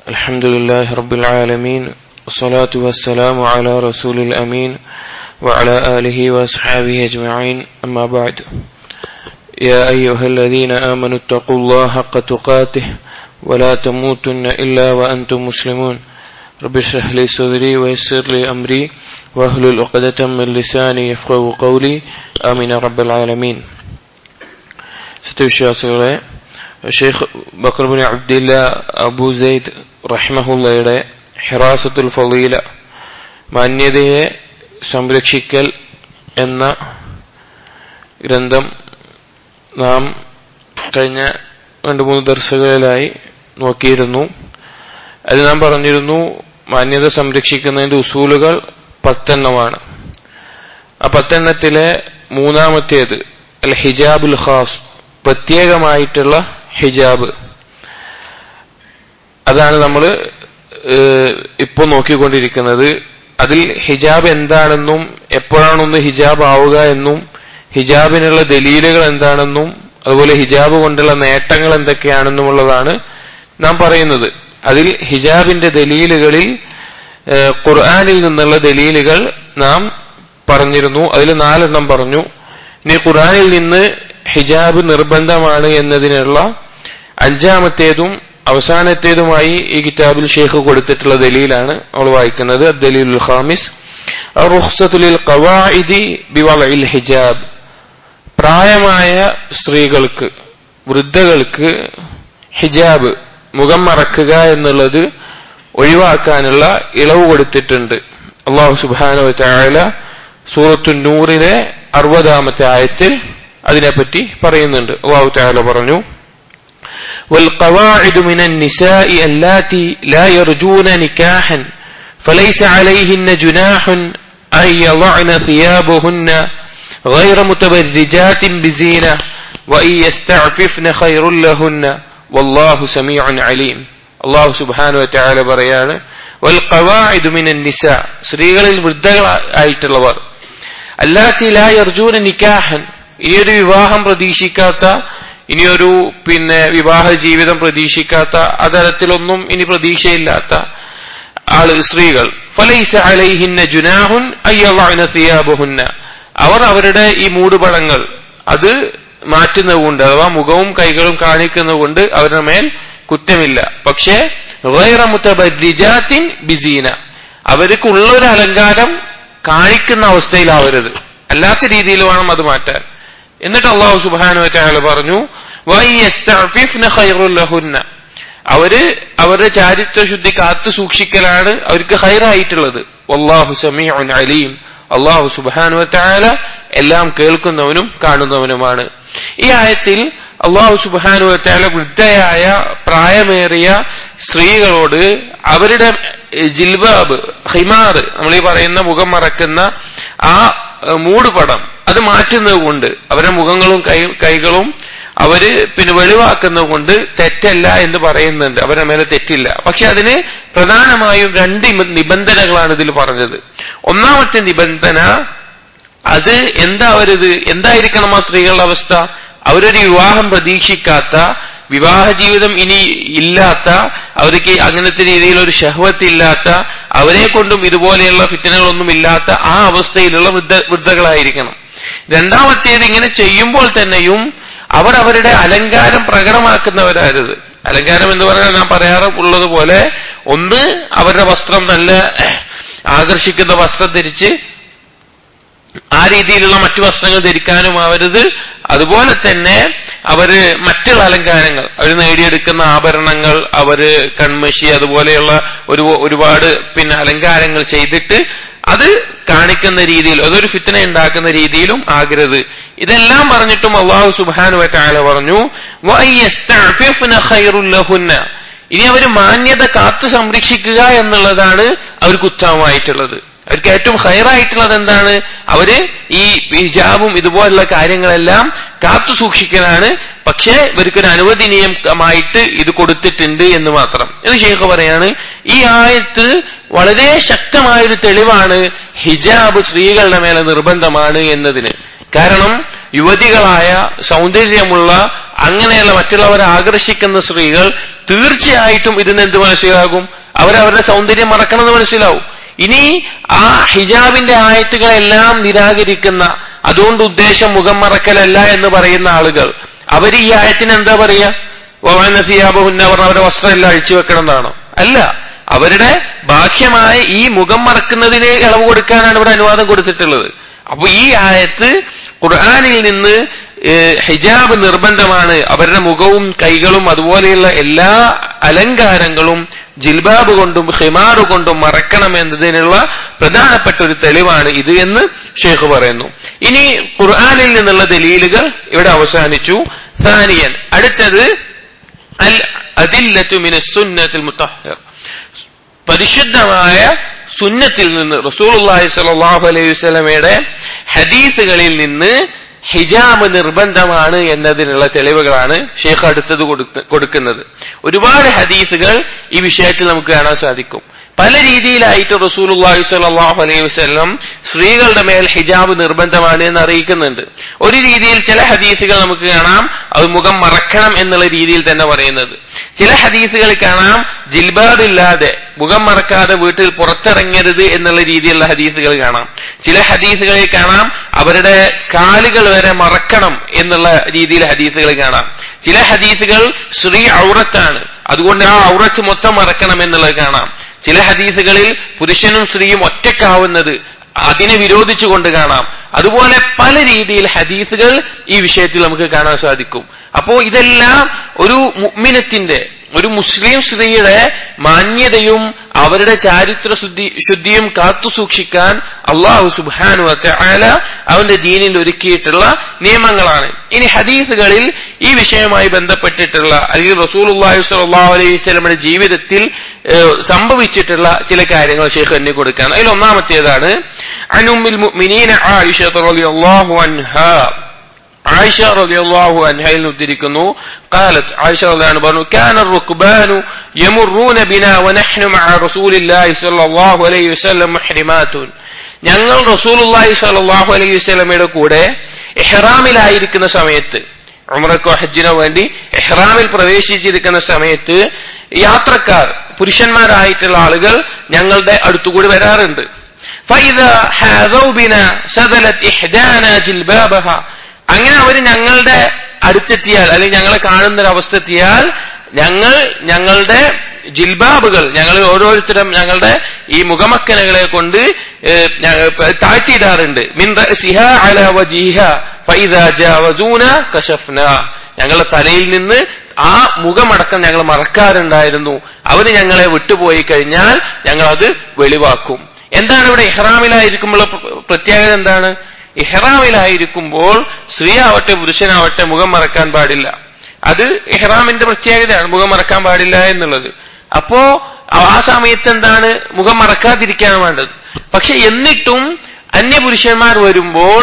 Alhamdulillah Rabbil Alameen. Wassalatu wassalamu ala Rasulil Ameen wa ala alihi wa ashabihi ajma'in. Amma ba'd. Ya ayyuhalladhina amanu ittaqullaha haqqa tuqatih wa la tamutunna illa wa antum muslimun. Rabbi shrah li sadri wa yassir li amri wa ahlul 'uqdatam min lisani yafqahu qawli. Amin ya Rabbil Alameen. സത്യവിശ്വാസികളെ, Sheikh Bakr bin Abdillah Abu Zaid റഹിമഹുള്ളയുടെ ഹിറാസത്തുൽ ഫളീല, മാന്യതയെ സംരക്ഷിക്കൽ എന്ന ഗ്രന്ഥം നാം കഴിഞ്ഞ 2-3 ദർസുകളിലായി നോക്കിയിരുന്നു. അത് നാം പറഞ്ഞിരുന്നു, മാന്യത സംരക്ഷിക്കുന്നതിന്റെ ഉസൂലുകൾ 10 എണ്ണമാണ്. ആ 10 എണ്ണത്തിലെ മൂന്നാമത്തേത് അൽ ഹിജാബുൽ ഖാസ്, പ്രത്യേകമായിട്ടുള്ള ഹിജാബ്. അതാണ് നമ്മൾ ഇപ്പോൾ നോക്കിക്കൊണ്ടിരിക്കുന്നത്. അതിൽ ഹിജാബ് എന്താണെന്നും എപ്പോഴാണൊന്ന് ഹിജാബ് ആവുക എന്നും ഹിജാബിനുള്ള ദലീലുകൾ എന്താണെന്നും അതുപോലെ ഹിജാബ് കൊണ്ടുള്ള നേട്ടങ്ങൾ എന്തൊക്കെയാണെന്നുമുള്ളതാണ് നാം പറയുന്നത്. അതിൽ ഹിജാബിന്റെ ദലീലുകളിൽ ഖുർആനിൽ നിന്നുള്ള ദലീലുകൾ നാം പറഞ്ഞിരുന്നു. അതിൽ 4 എണ്ണം പറഞ്ഞു. ഇനി ഖുർആനിൽ നിന്ന് ഹിജാബ് നിർബന്ധമാണ് എന്നതിനുള്ള 5ാമത്തേതും അവസാനത്തേതുമായി ഈ കിതാബിൽ ഷെയ്ഖ് കൊടുത്തിട്ടുള്ള ദലീലാണ് നമ്മൾ വായിക്കുന്നത്. ദലീലുൽ ഖാമിസ് റുഖ്സത്തു ലിൽ ഖവാഇദി ബിവളഇൽ ഹിജാബ്. പ്രായമായ സ്ത്രീകൾക്ക്, വൃദ്ധകൾക്ക് ഹിജാബ്, മുഖം മറക്കുക എന്നുള്ളത് ഒഴിവാക്കാനുള്ള ഇളവ് കൊടുത്തിട്ടുണ്ട്. അല്ലാഹു സുബ്ഹാനഹു വ തആല സൂറത്തുൻ നൂറിലെ 60ാമത്തെ ആയത്തിൽ അതിനെപ്പറ്റി പറയുന്നുണ്ട്. അല്ലാഹു തആല പറഞ്ഞു, والقواعد من النساء اللاتي لا يرجون نكاحا فليس عليهن جناح أن يضعن ثيابهن غير متبرجات بزينة وإن يستعففن خير لهن والله سميع عليم. അല്ലാഹു സുബ്ഹാനഹു വ തആല പറയാണ്, والقواعد من النساء, സ്ത്രീകളിൽ വൃദ്ധകളായിട്ടുള്ളവർ, അല്ലാത്തി ലാ യർജൂന നിക്കാഹൻ, ഇനിയൊരു വിവാഹം പ്രതീക്ഷിക്കാത്ത, ഇനിയൊരു വിവാഹ ജീവിതം പ്രതീക്ഷിക്കാത്ത, അതരത്തിലൊന്നും ഇനി പ്രതീക്ഷയില്ലാത്ത സ്ത്രീകൾ, ഫലൈസ അലൈഹിന്ന ജുനാഹുൻ അയ്യളഅന സിയാബഹുന്ന, അവർ അവരുടെ ഈ മൂടുപടങ്ങൾ അത് മാറ്റുന്നതുകൊണ്ട്, അഥവാ മുഖവും കൈകളും കാണിക്കുന്നതുകൊണ്ട് അവരുടെ മേൽ കുറ്റമില്ല. പക്ഷേ ഗൈറ മുതബർരിജാത്തിൻ ബിസീന, അവർക്കുള്ള ഒരു അലങ്കാരം കാണിക്കുന്ന അവസ്ഥയിലാവരുത്, അല്ലാത്ത രീതിയിൽ വേണം അത് മാറ്റാൻ. എന്നിട്ട് അല്ലാഹു സുബ്ഹാനഹു വ തആല പറഞ്ഞു, വയസ്തഅഫിഫ്ന ഖൈറുൽ ലഹുന്ന, അവര് അവരുടെ ചാരിത്ര ശുദ്ധി കാത്തു സൂക്ഷിക്കലാണ് അവർക്ക് ഖൈറായിട്ടുള്ളത്. വല്ലാഹു സമീഉൻ അലീം, അല്ലാഹു സുബ്ഹാനഹു വ തആല എല്ലാം കേൾക്കുന്നവനും കാണുന്നവനുമാണ്. ഈ ആയത്തിൽ അല്ലാഹു സുബ്ഹാനഹു വ തആല വൃദ്ധയായ പ്രായമേറിയ സ്ത്രീകളോട് അവരുടെ ജിൽബാബ്, ഹിമാർ, നമ്മൾ ഈ പറയുന്ന മുഖം മറക്കുന്ന ആ മൂടുപടം അത് മാറ്റുന്നത് കൊണ്ട്, അവരുടെ മുഖങ്ങളും കൈകളും അവര് വെളിവാക്കുന്നത് കൊണ്ട് തെറ്റല്ല എന്ന് പറയുന്നുണ്ട്. അവരുടെ മേലെ തെറ്റില്ല. പക്ഷെ അതിന് പ്രധാനമായും 2 നിബന്ധനകളാണ് ഇതിൽ പറഞ്ഞത്. ഒന്നാമത്തെ നിബന്ധന, അത് എന്തായിരിക്കണം ആ സ്ത്രീകളുടെ അവസ്ഥ? അവരൊരു വിവാഹം പ്രതീക്ഷിക്കാത്ത, വിവാഹ ജീവിതം ഇനി ഇല്ലാത്ത, അവർക്ക് അങ്ങനത്തെ രീതിയിൽ ഒരു ശഹ്വത്ത് ഇല്ലാത്ത, അവരെ കൊണ്ടും ഇതുപോലെയുള്ള ഫിത്നകളൊന്നും ഇല്ലാത്ത ആ അവസ്ഥയിലുള്ള വൃദ്ധകളായിരിക്കണം. രണ്ടാമത്തേത്, ഇങ്ങനെ ചെയ്യുമ്പോൾ തന്നെയും അവർ അവരുടെ അലങ്കാരം പ്രകടമാക്കുന്നവരാകരുത്. അലങ്കാരം എന്ന് പറഞ്ഞാൽ ഞാൻ പറയാറുള്ളത് പോലെ, ഒന്ന് അവരുടെ വസ്ത്രം നല്ല ആകർഷിക്കുന്ന വസ്ത്രം ധരിച്ച് ആ രീതിയിലുള്ള മറ്റു വസ്ത്രങ്ങൾ ധരിക്കാനും ആവരുത്. അതുപോലെ തന്നെ അവര് മറ്റുള്ള അലങ്കാരങ്ങൾ, അവർ നേടിയെടുക്കുന്ന ആഭരണങ്ങൾ, അവര് കൺമഷി, അതുപോലെയുള്ള ഒരുപാട് അലങ്കാരങ്ങൾ ചെയ്തിട്ട് അത് കാണിക്കുന്ന രീതിയിൽ, അതൊരു ഫിത്ന ഉണ്ടാക്കുന്ന രീതിയിലും ആകരുത്. ഇതെല്ലാം പറഞ്ഞിട്ടും അല്ലാഹു സുബ്ഹാനഹു വ തആല പറഞ്ഞു, വയസ്തഅഫിഫ്ന ഖൈറുൽ ലഹുന്ന, ഇനി അവര് മാന്യത കാത്തു സംരക്ഷിക്കുക എന്നുള്ളതാണ് അവർക്ക് ഉത്തമമായിട്ടുള്ളത്. അവർക്ക് ഏറ്റവും ഖൈറായിട്ടുള്ളത് എന്താണ്? അവര് ഈ ഹിജാബും ഇതുപോലുള്ള കാര്യങ്ങളെല്ലാം കാത്തു സൂക്ഷിക്കലാണ്. പക്ഷേ ഇവർക്കൊരു അനുവദനീയമായിട്ട് ഇത് കൊടുത്തിട്ടുണ്ട് എന്ന് മാത്രം. ഇത് ശൈഖ് പറയാണ്, ഈ ആയത്ത് വളരെ ശക്തമായൊരു തെളിവാണ് ഹിജാബ് സ്ത്രീകളുടെ മേലെ നിർബന്ധമാണ് എന്നതിന്. കാരണം യുവതികളായ, സൗന്ദര്യമുള്ള, അങ്ങനെയുള്ള മറ്റുള്ളവരെ ആകർഷിക്കുന്ന സ്ത്രീകൾ തീർച്ചയായിട്ടും ഇതിന് എന്ത് മനസ്സിലാകും? അവരവരുടെ സൗന്ദര്യം മറക്കണമെന്ന് മനസ്സിലാവും. ഇനി ആ ഹിജാബിന്റെ ആയത്തുകളെല്ലാം നിരാകരിക്കുന്ന, അതുകൊണ്ട് ഉദ്ദേശം മുഖം മറക്കലല്ല എന്ന് പറയുന്ന ആളുകൾ, അവർ ഈ ആയത്തിന് എന്താ പറയാ? വനസിയാബഹുന്ന പറഞ്ഞ അവരുടെ വസ്ത്രമെല്ലാം അഴിച്ചു വെക്കണം എന്നാണോ? അല്ല, അവരുടെ ബാഹ്യമായ ഈ മുഖം മറക്കുന്നതിന് ഇളവ് കൊടുക്കാനാണ് ഇവിടെ അനുവാദം കൊടുത്തിട്ടുള്ളത്. അപ്പൊ ഈ ആയത്ത് ഖുർആനിൽ നിന്ന് ഹിജാബ് നിർബന്ധമാണ്, അവരുടെ മുഖവും കൈകളും അതുപോലെയുള്ള എല്ലാ അലങ്കാരങ്ങളും ജിൽബാബ് കൊണ്ടും ഹിമാറ് കൊണ്ടും മറക്കണമെന്നതിനുള്ള പ്രധാനപ്പെട്ട ഒരു തെളിവാണ് ഇത് എന്ന് ഷെയ്ഖ് പറയുന്നു. ഇനി ഖുർആനിൽ നിന്നുള്ള ദലീലുകൾ ഇവിടെ അവസാനിച്ചു. സാനിയൻ, അടുത്തത് അൽ അദില്ലത്തു മിനസ് സുന്നത്തിൽ മുത്തഹ്ഹർ, പരിശുദ്ധമായ സുന്നത്തിൽ നിന്ന്, റസൂലുള്ളാഹി സ്വല്ലല്ലാഹു അലൈഹി വസല്ലമയുടെ ഹദീസുകളിൽ നിന്ന് ഹിജാബ് നിർബന്ധമാണ് എന്നതിനുള്ള തെളിവുകളാണ് ഷെയ്ഖ് അടുത്തത് കൊടുക്കുന്നത്. ഒരുപാട് ഹദീസുകൾ ഈ വിഷയത്തിൽ നമുക്ക് കാണാൻ സാധിക്കും. പല രീതിയിലായിട്ട് റസൂലുള്ളാഹി സ്വല്ലല്ലാഹു അലൈഹി വസല്ലം സ്ത്രീകളുടെ മേൽ ഹിജാബ് നിർബന്ധമാണ് എന്ന് അറിയിക്കുന്നുണ്ട്. ഒരു രീതിയിൽ ചില ഹദീസുകൾ നമുക്ക് കാണാം അത് മുഖം മറക്കണം എന്നുള്ള രീതിയിൽ തന്നെ പറയുന്നത്. ചില ഹദീസുകളിൽ കാണാം ജിൽബാബില്ലാതെ, മുഖം മറക്കാതെ വീട്ടിൽ പുറത്തിറങ്ങരുത് എന്നുള്ള രീതിയിലുള്ള ഹദീസുകൾ കാണാം. ചില ഹദീസുകളിൽ കാണാം അവരുടെ കാലുകൾ വരെ മറക്കണം എന്നുള്ള രീതിയിൽ ഹദീസുകൾ കാണാം. ചില ഹദീസുകൾ സ്ത്രീ ഔറത്താണ്, അതുകൊണ്ട് ആ ഔറത്ത് മൊത്തം മറക്കണം എന്നുള്ളത് കാണാം. ചില ഹദീസുകളിൽ പുരുഷനും സ്ത്രീയും ഒറ്റക്കാവുന്നത് അതിനെ വിരോധിച്ചുകൊണ്ട് കാണാം. അതുപോലെ പല രീതിയിൽ ഹദീസുകൾ ഈ വിഷയത്തിൽ നമുക്ക് കാണാൻ സാധിക്കും. അപ്പോ ഇതെല്ലാം ഒരു മുഅ്മിനത്തിന്റെ, ഒരു മുസ്ലിം സ്ത്രീയുടെ മാന്യതയും അവരുടെ ചാരിത്ര ശുദ്ധിയും കാത്തു സൂക്ഷിക്കാൻ അല്ലാഹു സുബ്ഹാനഹു വ തആല അവന്റെ ദീനിൽ ഒരുക്കിയിട്ടുള്ള നിയമങ്ങളാണ്. ഇനി ഹദീസുകളിൽ ഈ വിഷയവുമായി ബന്ധപ്പെട്ടിട്ടുള്ള അല്ലെങ്കിൽ റസൂലുള്ളാഹി സ്വല്ലല്ലാഹു അലൈഹി വസല്ലമയുടെ ജീവിതത്തിൽ സംഭവിച്ചിട്ടുള്ള ചില കാര്യങ്ങൾ ഷെയ്ഖ് എണ്ണി കൊടുക്കാൻ. അതിൽ ഒന്നാമത്തേതാണ് അൻ ഉമ്മുൽ മുഅ്മിനീന ആയിഷ റളിയല്ലാഹു അൻഹാ, ആയിഷ റളിയല്ലാഹു അൻഹയിൽ ഉദ്ധരിക്കുന്നു, قالت ആയിഷ റളിയല്ലാഹു അൻഹ പറഞ്ഞു, كان الركبان يمرون بنا ونحن مع رسول الله صلى الله عليه وسلم محرمات, ഞങ്ങൾ റസൂലുള്ളാഹി സ്വല്ലല്ലാഹു അലൈഹി വസല്ലമയുടെ കൂടെ ഇഹ്റാമിലായിരിക്കുന്ന സമയത്ത്, ഉംറക്കോ ഹജ്ജിനോ വേണ്ടി ഇഹ്റാമിൽ പ്രവേശിച്ചിരിക്കുന്ന സമയത്ത് യാത്രക്കാർ, പുരുഷന്മാരായിട്ടുള്ള ആളുകൾ ഞങ്ങളുടെ അടുത്തുകൂടി വരാറുണ്ട്. فإذا حاذوا بنا سدلت إحدانا جلبابها, അങ്ങനെ അവർ ഞങ്ങളുടെ അടുത്തെത്തിയാൽ അല്ലെങ്കിൽ ഞങ്ങളെ കാണുന്നൊരവസ്ഥ എത്തിയാൽ ഞങ്ങളുടെ ജിൽബാബുകൾ, ഞങ്ങൾ ഓരോരുത്തരും ഞങ്ങളുടെ ഈ മുഖമക്കനകളെ കൊണ്ട് താഴ്ത്തിയിടാറുണ്ട്. മിൻ റഅസിഹാ അലാ വജിഹിഹാ ഫഇദാ ജാവസൂനാ കശഫ്നാ, ഞങ്ങളുടെ തലയിൽ നിന്ന് ആ മുഖമടക്കം ഞങ്ങൾ മറക്കാറുണ്ടായിരുന്നു. അവര് ഞങ്ങളെ വിട്ടുപോയി കഴിഞ്ഞാൽ ഞങ്ങൾ അത് വെളിവാക്കും. എന്താണ് ഇവിടെ ഇഹ്റാമിലായിരിക്കുമ്പോൾ പ്രത്യേകത എന്താണ്? ഇഹ്റാമിലായിരിക്കുമ്പോൾ സ്ത്രീ ആവട്ടെ പുരുഷനാവട്ടെ മുഖം മറക്കാൻ പാടില്ല. അത് ഇഹ്റാമിന്റെ പ്രത്യേകതയാണ്, മുഖം മറക്കാൻ പാടില്ല എന്നുള്ളത്. അപ്പോ ആ സമയത്ത് എന്താണ്, മുഖം മറക്കാതിരിക്കാണ് വേണ്ടത്. പക്ഷെ എന്നിട്ടും അന്യപുരുഷന്മാർ വരുമ്പോൾ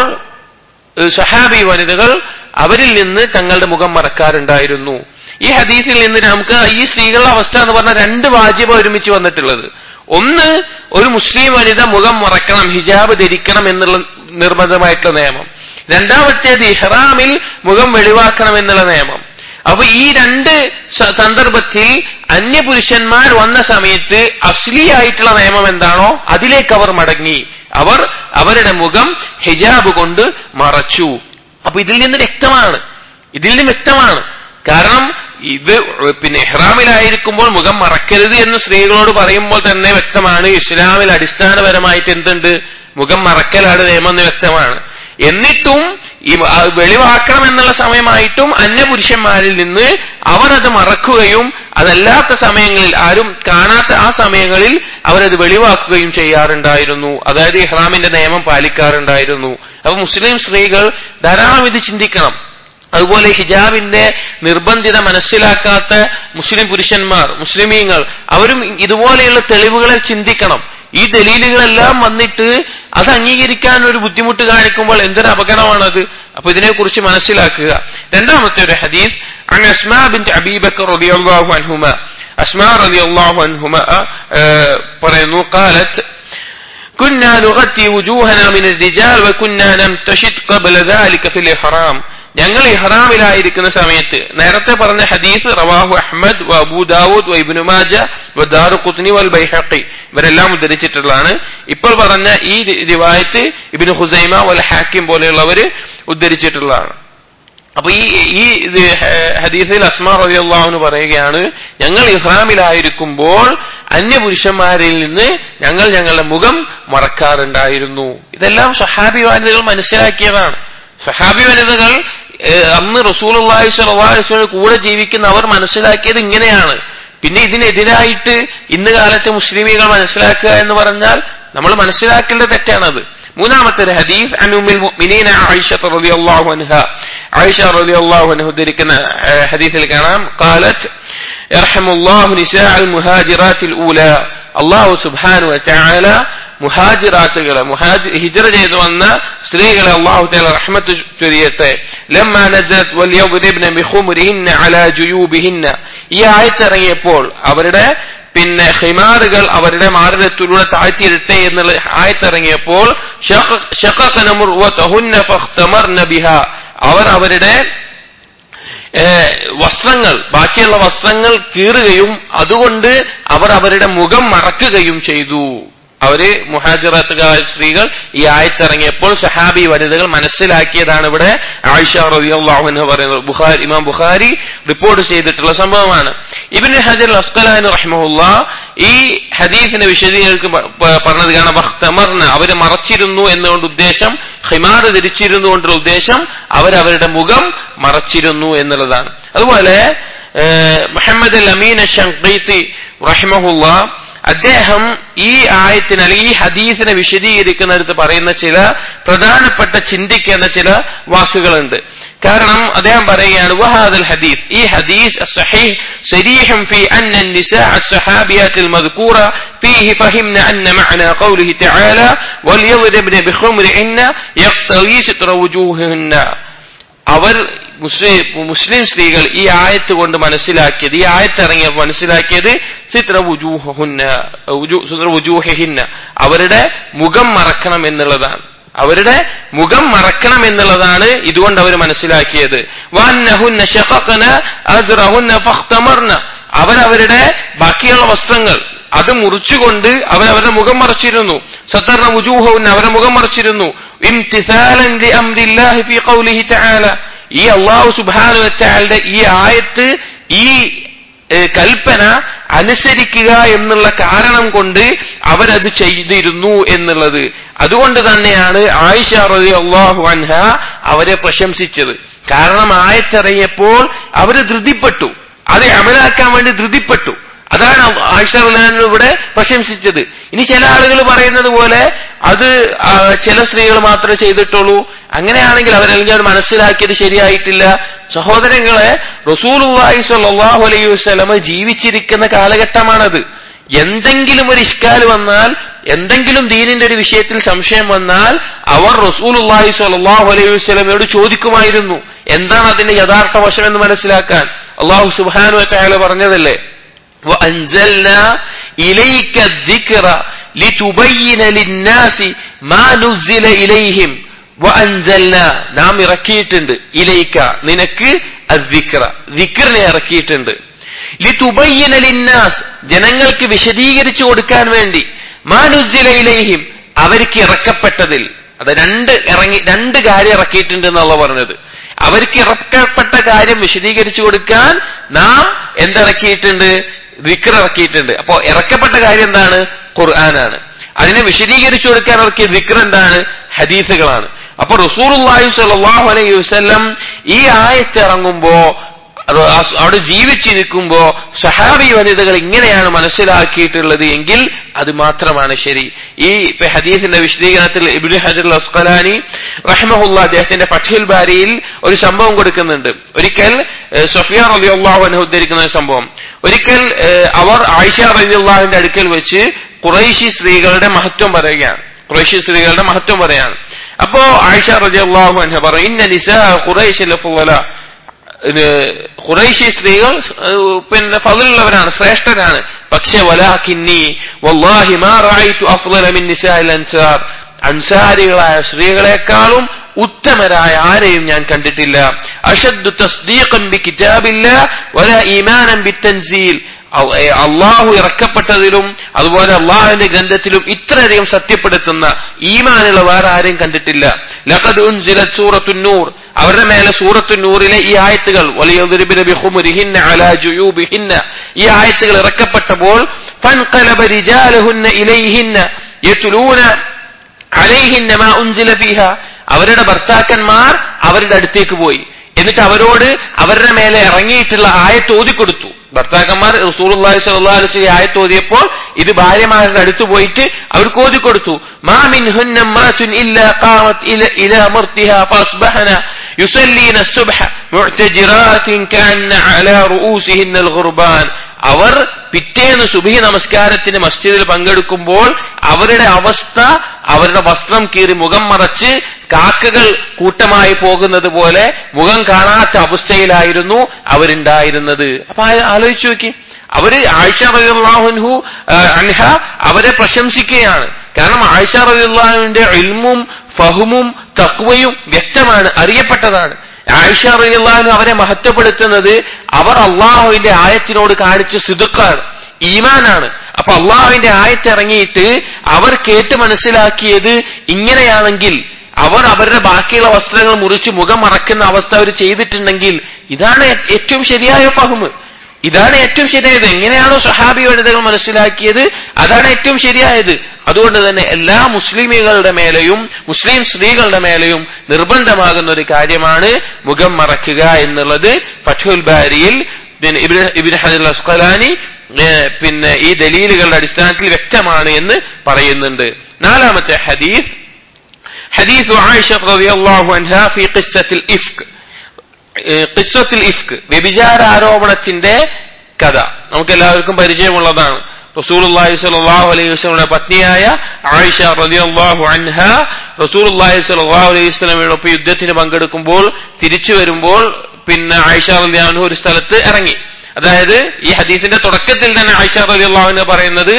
സഹാബി വനിതകൾ അവരിൽ നിന്ന് തങ്ങളുടെ മുഖം മറക്കാറുണ്ടായിരുന്നു. ഈ ഹദീസിൽ നിന്ന് നമുക്ക് ഈ സ്ത്രീകളുടെ അവസ്ഥ എന്ന് പറഞ്ഞാൽ രണ്ട് വാജിബ് ഒരുമിച്ച് വന്നിട്ടുള്ളത്. ഒന്ന്, ഒരു മുസ്ലിം വനിത മുഖം മറക്കണം, ഹിജാബ് ധരിക്കണം എന്നുള്ള നിർബന്ധമായിട്ടുള്ള നിയമം. രണ്ടാമത്തേത് ഇഹ്റാമിൽ മുഖം വെളിവാക്കണം എന്നുള്ള നിയമം. അപ്പൊ ഈ രണ്ട് സന്ദർഭത്തിൽ അന്യപുരുഷന്മാർ വന്ന സമയത്ത് അസ്ലിയായിട്ടുള്ള നിയമം എന്താണോ അതിലേക്ക് അവർ മടങ്ങി, അവർ അവരുടെ മുഖം ഹിജാബ് കൊണ്ട് മറച്ചു. അപ്പൊ ഇതിൽ നിന്ന് വ്യക്തമാണ്. കാരണം ഇത് ഇഹ്റാമിലായിരിക്കുമ്പോൾ മുഖം മറക്കരുത് എന്ന് സ്ത്രീകളോട് പറയുമ്പോൾ തന്നെ വ്യക്തമാണ് ഇസ്ലാമിൽ അടിസ്ഥാനപരമായിട്ട് എന്തുണ്ട്, മുഖം മറക്കലാണ് നിയമം എന്ന് വ്യക്തമാണ്. എന്നിട്ടും ഈ വെളിവാക്കണം എന്നുള്ള സമയമായിട്ടും അന്യപുരുഷന്മാരിൽ നിന്ന് അവർ അത് മറക്കുകയും അതല്ലാത്ത സമയങ്ങളിൽ, ആരും കാണാത്ത ആ സമയങ്ങളിൽ അവരത് വെളിവാക്കുകയും ചെയ്യാറുണ്ടായിരുന്നു. അതായത് ഇഹ്റാമിന്റെ നിയമം പാലിക്കാറുണ്ടായിരുന്നു. അപ്പൊ മുസ്ലിം സ്ത്രീകൾ ധാരാളം ഇത് ചിന്തിക്കണം. അതുപോലെ ഹിജാബിന്റെ നിർബന്ധിത മനസ്സിലാക്കാത്ത മുസ്ലിം പുരുഷന്മാർ, മുസ്ലിമീങ്ങൾ, അവരും ഇതുപോലെയുള്ള തെളിവുകളെ ചിന്തിക്കണം. ഈ ദലീലുകളെല്ലാം വന്നിട്ട് അത് അംഗീകരിക്കാൻ ഒരു ബുദ്ധിമുട്ട് കാണിക്കുമ്പോൾ എന്തൊരു അപകടമാണത്. അപ്പൊ ഇതിനെക്കുറിച്ച് മനസ്സിലാക്കുക. രണ്ടാമത്തെ ഒരു ഹദീസ് عن أسماء بنت أبي بكر رضي الله عنهما, أسماء رضي الله عنهما പറയുന്നു, قالت كنا نغطي وجوهنا من الرجال وكنا نمتشط قبل ذلك في الإحرام, ഞങ്ങൾ ഇഹ്റാമിലായിരിക്കുന്ന സമയത്ത്, നേരത്തെ പറഞ്ഞ ഹദീസ് റവാഹു അഹ്മദ് വ അബൂ ദാവൂദ് വ ഇബ്നു മാജ വ ദാറുഖുത്നി വൽ ബൈഹഖി, ഇവരെല്ലാം ഉദ്ധരിച്ചിട്ടുള്ളതാണ്. ഇപ്പോൾ പറഞ്ഞ ഈ റിവായത്ത് ഇബ്നു ഖുസൈമ വൽ ഹാക്കിം പോലെയുള്ളവര് ഉദ്ധരിച്ചിട്ടുള്ളതാണ്. അപ്പൊ ഈ ഹദീസിൽ അസ്മാ റളിയല്ലാഹു അൻഹ പറയുകയാണ്, ഞങ്ങൾ ഇഹ്റാമിലായിരിക്കുമ്പോൾ അന്യപുരുഷന്മാരിൽ നിന്ന് ഞങ്ങൾ ഞങ്ങളുടെ മുഖം മറക്കാറുണ്ടായിരുന്നു. ഇതെല്ലാം സ്വഹാബി വനിതകൾ മനസ്സിലാക്കിയതാണ്. സ്വഹാബി വനിതകൾ അന്ന് റസൂലുള്ളാഹി സ്വല്ലല്ലാഹു അലൈഹി വസല്ലം കൂടെ ജീവിക്കുന്ന അവർ മനസ്സിലാക്കിയത് ഇങ്ങനെയാണ്. പിന്നെ ഇതിനെതിരായിട്ട് ഇന്ന് കാലത്തെ മുസ്ലിമീങ്ങൾ മനസ്സിലാക്കുക എന്ന് പറഞ്ഞാൽ നമ്മൾ മനസ്സിലാക്കേണ്ട തെറ്റാണത്. മൂന്നാമത്തെ ഒരു ഹദീസ് അൻ ഉമ്മുൽ മുഅ്മിനീന ആയിഷ റളിയല്ലാഹു അൻഹ, ആയിഷ റളിയല്ലാഹു അൻഹ ഉദ്ധരിക്കുന്ന ഹദീസിൽ കാണാം, ഖാലത്ത് യർഹമുല്ലാഹു നിസാഅൽ മുഹാജിറാത്തിൽ ഊല, അല്ലാഹു സുബ്ഹാനഹു വ തആല മുഹാജിറാത്തുകളെ, ഹിജ്റ ചെയ്തു വന്ന സ്ത്രീകളെ അല്ലാഹു തആല റഹ്മത്ത് ചൊരിയട്ടെ. ലമ്മാ നസലത് വൽയദ്രിബ്ന ബിഖുമുരിഹിന്ന അലാ ജുയൂബിഹിന്ന, ഈ ആയത്ത് ഇറങ്ങിയപ്പോൾ അവരുടെ ഹിമാറുകൾ അവരുടെ മാറിടത്തിലൂടെ താഴ്ത്തിയിരട്ടെ എന്നുള്ള ആയത്തിറങ്ങിയപ്പോൾ അവർ അവരുടെ വസ്ത്രങ്ങൾ, ബാക്കിയുള്ള വസ്ത്രങ്ങൾ കീറുകയും അതുകൊണ്ട് അവർ അവരുടെ മുഖം മറക്കുകയും ചെയ്തു. അവര് മുഹാജിറാത്തുകാരായ സ്ത്രീകൾ ഈ ആയത്തിറങ്ങിയപ്പോൾ സഹാബി വനിതകൾ മനസ്സിലാക്കിയതാണ് ഇവിടെ ആയിഷ റളിയല്ലാഹു അൻഹ പറയുന്നത്. ഇമാം ബുഖാരി റിപ്പോർട്ട് ചെയ്തിട്ടുള്ള സംഭവമാണ്. ഇബ്നു ഹജർ അസ്ഖലാനി റഹിമഹുല്ലാഹ് ഈ ഹദീസിനെ വിശദീകരിക്കും പറഞ്ഞത് കാണാം, വഖ്തമർന, അവര് മറച്ചിരുന്നു എന്നുകൊണ്ട് ഉദ്ദേശം, ഖിമാർ ധരിച്ചിരുന്നു കൊണ്ടുള്ള ഉദ്ദേശം അവരവരുടെ മുഖം മറച്ചിരുന്നു എന്നുള്ളതാണ്. അതുപോലെ മുഹമ്മദ് അൽ അമീൻ അശ്ശൻഖീത്തി റഹിമഹുല്ലാഹ് അദ്ദേഹം ഈ ആയത്തിന് അല്ലെങ്കിൽ ഈ ഹദീസിനെ വിശദീകരിക്കുന്നിടത്ത് പറയുന്ന ചില പ്രധാനപ്പെട്ട ചിന്തിക്കേണ്ട ചില വാക്കുകളുണ്ട്. കാരണം അദ്ദേഹം പറയുകയാണ്, വഹാദൽ ഹദീസ്, ഈ ഹദീസ് സഹീഹ് സരീഹും ഫീ അന്ന النساء الصحابيات المذكورة فيه فهمنا أن معنى قوله تعالى وليضربن بخمرهن يقتضي ستر وجوههن. അവർ മുസ്ലിം സ്ത്രീകൾ ഈ ആയത്ത് കൊണ്ട് മനസ്സിലാക്കിയത്, ഈ ആയത്ത് ഇറങ്ങിയ മനസ്സിലാക്കിയത് സിത്ര വുജൂഹിഹിന്ന, അവരുടെ മുഖം മറക്കണം എന്നുള്ളതാണ്. അവരുടെ മുഖം മറക്കണം എന്നുള്ളതാണ് ഇതുകൊണ്ട് അവർ മനസ്സിലാക്കിയത്. വഅന്നഹുന്ന ശഖഖന അസ്റഹുന്ന ഫഖ്തമർന, അവരവരുടെ ബാക്കിയുള്ള വസ്ത്രങ്ങൾ അത് മുറിച്ചുകൊണ്ട് അവരവരുടെ മുഖം മറച്ചിരുന്നു. സതർന വുജൂഹുന്ന, അവരുടെ മുഖം മറച്ചിരുന്നു. ഇംതിസാലൻ ലിഅംരില്ലാഹി ഫീ ഖൗലിഹി തആല, ഈ അല്ലാഹു സുബ്ഹാനഹു വ തആലയുടെ ഈ ആയത്ത്, ഈ കൽപ്പന അനുസരിക്കുക എന്നുള്ള കാരണം കൊണ്ട് അവരത് ചെയ്തിരുന്നു എന്നുള്ളത്. അതുകൊണ്ട് തന്നെയാണ് ആയിഷ റളിയല്ലാഹു അൻഹ അവരെ പ്രശംസിച്ചത്. കാരണം ആയത്തിറങ്ങിയപ്പോൾ അവര് ധൃതിപ്പെട്ടു, അത് അമലാക്കാൻ വേണ്ടി ധൃതിപ്പെട്ടു. അതാണ് ആയിഷ റളിയല്ലാഹു അൻഹ ഇവിടെ പ്രശംസിച്ചത്. ഇനി ചില ആളുകൾ പറയുന്നത് പോലെ അത് ചില സ്ത്രീകൾ മാത്രമേ ചെയ്തിട്ടുള്ളൂ, അങ്ങനെയാണെങ്കിൽ അവരെല്ലാം മനസ്സിലാക്കിയത് ശരിയായിട്ടില്ല. സഹോദരങ്ങളെ, റസൂലുള്ളാഹി സ്വല്ലല്ലാഹു അലൈഹി വസല്ലം ജീവിച്ചിരിക്കുന്ന കാലഘട്ടമാണത്. എന്തെങ്കിലും ഒരു ഇഷ്കാൽ വന്നാൽ, എന്തെങ്കിലും ദീനിന്റെ ഒരു വിഷയത്തിൽ സംശയം വന്നാൽ അവർ റസൂലുള്ളാഹി സ്വല്ലല്ലാഹു അലൈഹി വസല്ലമയോട് ചോദിക്കുമായിരുന്നു, എന്താണ് അതിന്റെ യഥാർത്ഥ വശം എന്ന് മനസ്സിലാക്കാൻ. അല്ലാഹു സുബ്ഹാനഹു വ തആല പറഞ്ഞതല്ലേ, വഅൻസൽനാ ഇലൈക الذിക്റ ലിതുബയ്യിന ലിന്നാസി മാ നുസില ഇലൈഹിം വഅൻസൽനാ, നാം ഇറക്കിയിട്ടുണ്ട്, ഇലൈക, നിനക്ക് അദ്ദിക്റ, ദിക്റിനെ ഇറക്കിയിട്ടുണ്ട്. ലിതുബയ്യിന ലിന്നാസ്, ജനങ്ങൾക്ക് വിശദീകരിച്ചു കൊടുക്കാൻ വേണ്ടി, മാ നുസില ഇലൈഹിം, അവർക്ക് ഇറക്കപ്പെട്ടതിൽ. അത് രണ്ട് കാര്യം ഇറക്കിയിട്ടുണ്ട് എന്നുള്ള പറഞ്ഞത്. അവർക്ക് ഇറക്കപ്പെട്ട കാര്യം വിശദീകരിച്ചു കൊടുക്കാൻ നാം എന്തിറക്കിയിട്ടുണ്ട്? ദിക്ർ ഇറക്കിയിട്ടുണ്ട്. അപ്പോ ഇറക്കപ്പെട്ട കാര്യം എന്താണ്? ഖുർആനാണ്. അതിനെ വിശദീകരിച്ചു കൊടുക്കാൻ ഇറക്കിയ ദിക്ർ എന്താണ്? ഹദീസുകളാണ്. അപ്പൊ റസൂലുള്ളാഹി സ്വല്ലല്ലാഹു അലൈഹി വസല്ലം ഈ ആയത്ത് ഇറങ്ങുമ്പോ, അവിടെ ജീവിച്ചിരിക്കുമ്പോ സഹാബി വനിതകൾ ഇങ്ങനെയാണ് മനസ്സിലാക്കിയിട്ടുള്ളത് എങ്കിൽ അത് മാത്രമാണ് ശരി. ഈ ഹദീസിന്റെ വിശദീകരണത്തിൽ ഇബ്നു ഹജർ അസ്ഖലാനി റഹിമഹുല്ലാഹ് അദ്ദേഹത്തിന്റെ ഫത്ഹുൽ ബാരിയിൽ ഒരു സംഭവം കൊടുക്കുന്നുണ്ട്. ഒരിക്കൽ സഫിയ റളിയല്ലാഹു അൻഹ ഉദ്ധരിക്കുന്ന ഒരു സംഭവം, ഒരിക്കൽ അവർ ആയിഷ റളിയല്ലാഹുവിന്റെ അടുക്കൽ വെച്ച് ഖുറൈശി സ്ത്രീകളുടെ മഹത്വം പറയാണ്. അപ്പോ ആയിഷ റളിയല്ലാഹു അൻഹ പറയും, ഇന്ന നിസാ ഖുറൈശി ലഫള, ഖുറൈശി സ്ത്രീകൾ ഫളലുള്ളവരാണ്, ശ്രേഷ്ഠരാണ്. പക്ഷെ വലാകിന്നി വല്ലാഹി മാ റഅയ്തു അഫ്ളല മിൻ നിസാഇൽ അൻസാർ, അൻസാരികളായ സ്ത്രീകളെക്കാളും ഉത്തമരായ ആരെയും ഞാൻ കണ്ടിട്ടില്ല. അഷദ്ദു തസ്ദീഖൻ ബികിതാബില്ലാഹ് വലാ ഈമാനൻ ബിത്തൻസീൽ. അള്ളാഹു ഇറക്കപ്പെട്ടതിലും അതുപോലെ അള്ളാഹുവിന്റെ ഗ്രന്ഥത്തിലും ഇത്രയധികം സത്യപ്പെടുത്തുന്ന ഈമാനുള്ള വേറെ ആരെയും കണ്ടിട്ടില്ല. ലഖദ് ഉൻസിലത് സൂറത്തുൻ നൂർ, അവരുടെ മേലെ സൂറത്തുൻ നൂറിലെ ഈ ആയത്തുകൾ വലിയദ്രിബിന ബിഖുമുരിഹിന്ന അലാ ജുയൂബിഹിന്ന, ഈ ആയത്തുകൾ ഇറക്കപ്പെട്ടപ്പോൾ ഫൻഖലബ റിജാലുഹുന്ന ഇലൈഹിന്ന യത്ലൂന അലൈഹിന്ന മാ ഉൻസില ഫീഹാ, അവരുടെ ഭർത്താക്കന്മാർ അവരുടെ അടുത്തേക്ക് പോയി, എന്നിട്ട് അവരോട് അവരുടെ മേലെ ഇറങ്ങിയിട്ടുള്ള ആയത്ത് ഓതിക്കൊടുത്തു. ഭർത്താക്കന്മാർ റസൂലുള്ളാഹി സ്വല്ലല്ലാഹു അലൈഹി വസല്ലം ആയത്ത് ഓതിയപ്പോൾ ഇത് ഭാര്യമാരുടെ അടുത്ത് പോയിട്ട് അവർക്ക് ഓതിക്കൊടുത്തു. മാ മിൻഹുന്ന ഇംറഅത്തുൻ ഇല്ലാ ഖാമത് ഇലാ മർതിഹാ ഫഅസ്ബഹന യുസല്ലീന അസ്സുബ്ഹ മുഅ്തജിറാത്തിൻ കഅന്ന അലാ റൂസിഹിന്നൽ ഖുർബാൻ. അവർ പിറ്റേന്ന് സുബഹി നമസ്കാരത്തിന് മസ്ജിദിൽ പങ്കെടുക്കുമ്പോൾ അവരുടെ അവസ്ഥ അവരുടെ വസ്ത്രം കീറി മുഖം മറച്ച് കാക്കകൾ കൂട്ടമായി പോകുന്നത് പോലെ മുഖം കാണാത്ത അവസ്ഥയിലായിരുന്നു അവരുണ്ടായിരുന്നത്. അപ്പൊ ആലോചിച്ചു നോക്കി, അവര് ആയിഷ റളിയല്ലാഹു അൻഹ അവരെ പ്രശംസിക്കുകയാണ്. കാരണം ആയിഷ റളിയല്ലാഹുവിന്റെ ഇൽമും ഫഹ്മും തഖ്വയും വ്യക്തമാണ്, അറിയപ്പെട്ടതാണ്. ആയിഷ റളിയല്ലാഹു അൻഹ അവരെ മഹത്വപ്പെടുത്തുന്നത് അവർ അള്ളാഹുവിന്റെ ആയത്തിനോട് കാണിച്ച സിദ്ഖാണ്, ഈമാനാണ്. അപ്പൊ അള്ളാഹുവിന്റെ ആയത്ത് ഇറങ്ങിയിട്ട് അവർ കേട്ട് മനസ്സിലാക്കിയത് ഇങ്ങനെയാണെങ്കിൽ, അവർ അവരുടെ ബാക്കിയുള്ള വസ്ത്രങ്ങൾ മുറിച്ച് മുഖം മറക്കുന്ന അവസ്ഥ അവർ ചെയ്തിട്ടുണ്ടെങ്കിൽ ഇതാണ് ഏറ്റവും ശരിയായ ഫഹ്മ്, ഇതാണ് ഏറ്റവും ശരിയായത്. എങ്ങനെയാണോ സ്വഹാബി വനിതകൾ മനസ്സിലാക്കിയത് അതാണ് ഏറ്റവും ശരിയായത്. അതുകൊണ്ട് തന്നെ എല്ലാ മുസ്ലിമുകളുടെ മേലെയും മുസ്ലിം സ്ത്രീകളുടെ മേലെയും നിർബന്ധമാകുന്ന ഒരു കാര്യമാണ് മുഖം മറക്കുക എന്നുള്ളത്. ഫത്ഹുൽ ബാരിയിൽ ഇബ്നു ഹജർ അസ്ഖലാനി ഈ ദലീലുകളുടെ അടിസ്ഥാനത്തിൽ വ്യക്തമാണ് എന്ന് പറയുന്നുണ്ട്. നാലാമത്തെ ഹദീസ്, ഹദീസ് ആയിഷ റളിയല്ലാഹു അൻഹാ ഫീ ഖിസ്സത്തുൽ ഇഫ്ക്. ഖിസ്സത്തുൽ ഇഫ്ക്, വ്യഭിചാര ആരോപണത്തിന്റെ കഥ നമുക്ക് എല്ലാവർക്കും പരിചയമുള്ളതാണ്. റസൂലുള്ളാഹി സ്വല്ലല്ലാഹു അലൈഹി വസല്ലമയുടെ പത്നിയായ ആയിഷ റളിയല്ലാഹു അൻഹ റസൂലുള്ളാഹി സ്വല്ലല്ലാഹു അലൈഹി വസല്ലമയോടൊപ്പം യുദ്ധത്തിന് പങ്കെടുക്കുമ്പോൾ തിരിച്ചു വരുമ്പോൾ ആയിഷ റളിയല്ലാഹു അൻഹ ഒരു സ്ഥലത്ത് ഇറങ്ങി. അതായത് ഈ ഹദീസിന്റെ തുടക്കത്തിൽ തന്നെ ആയിഷ റളിയല്ലാഹു അൻഹ പറയുന്നത്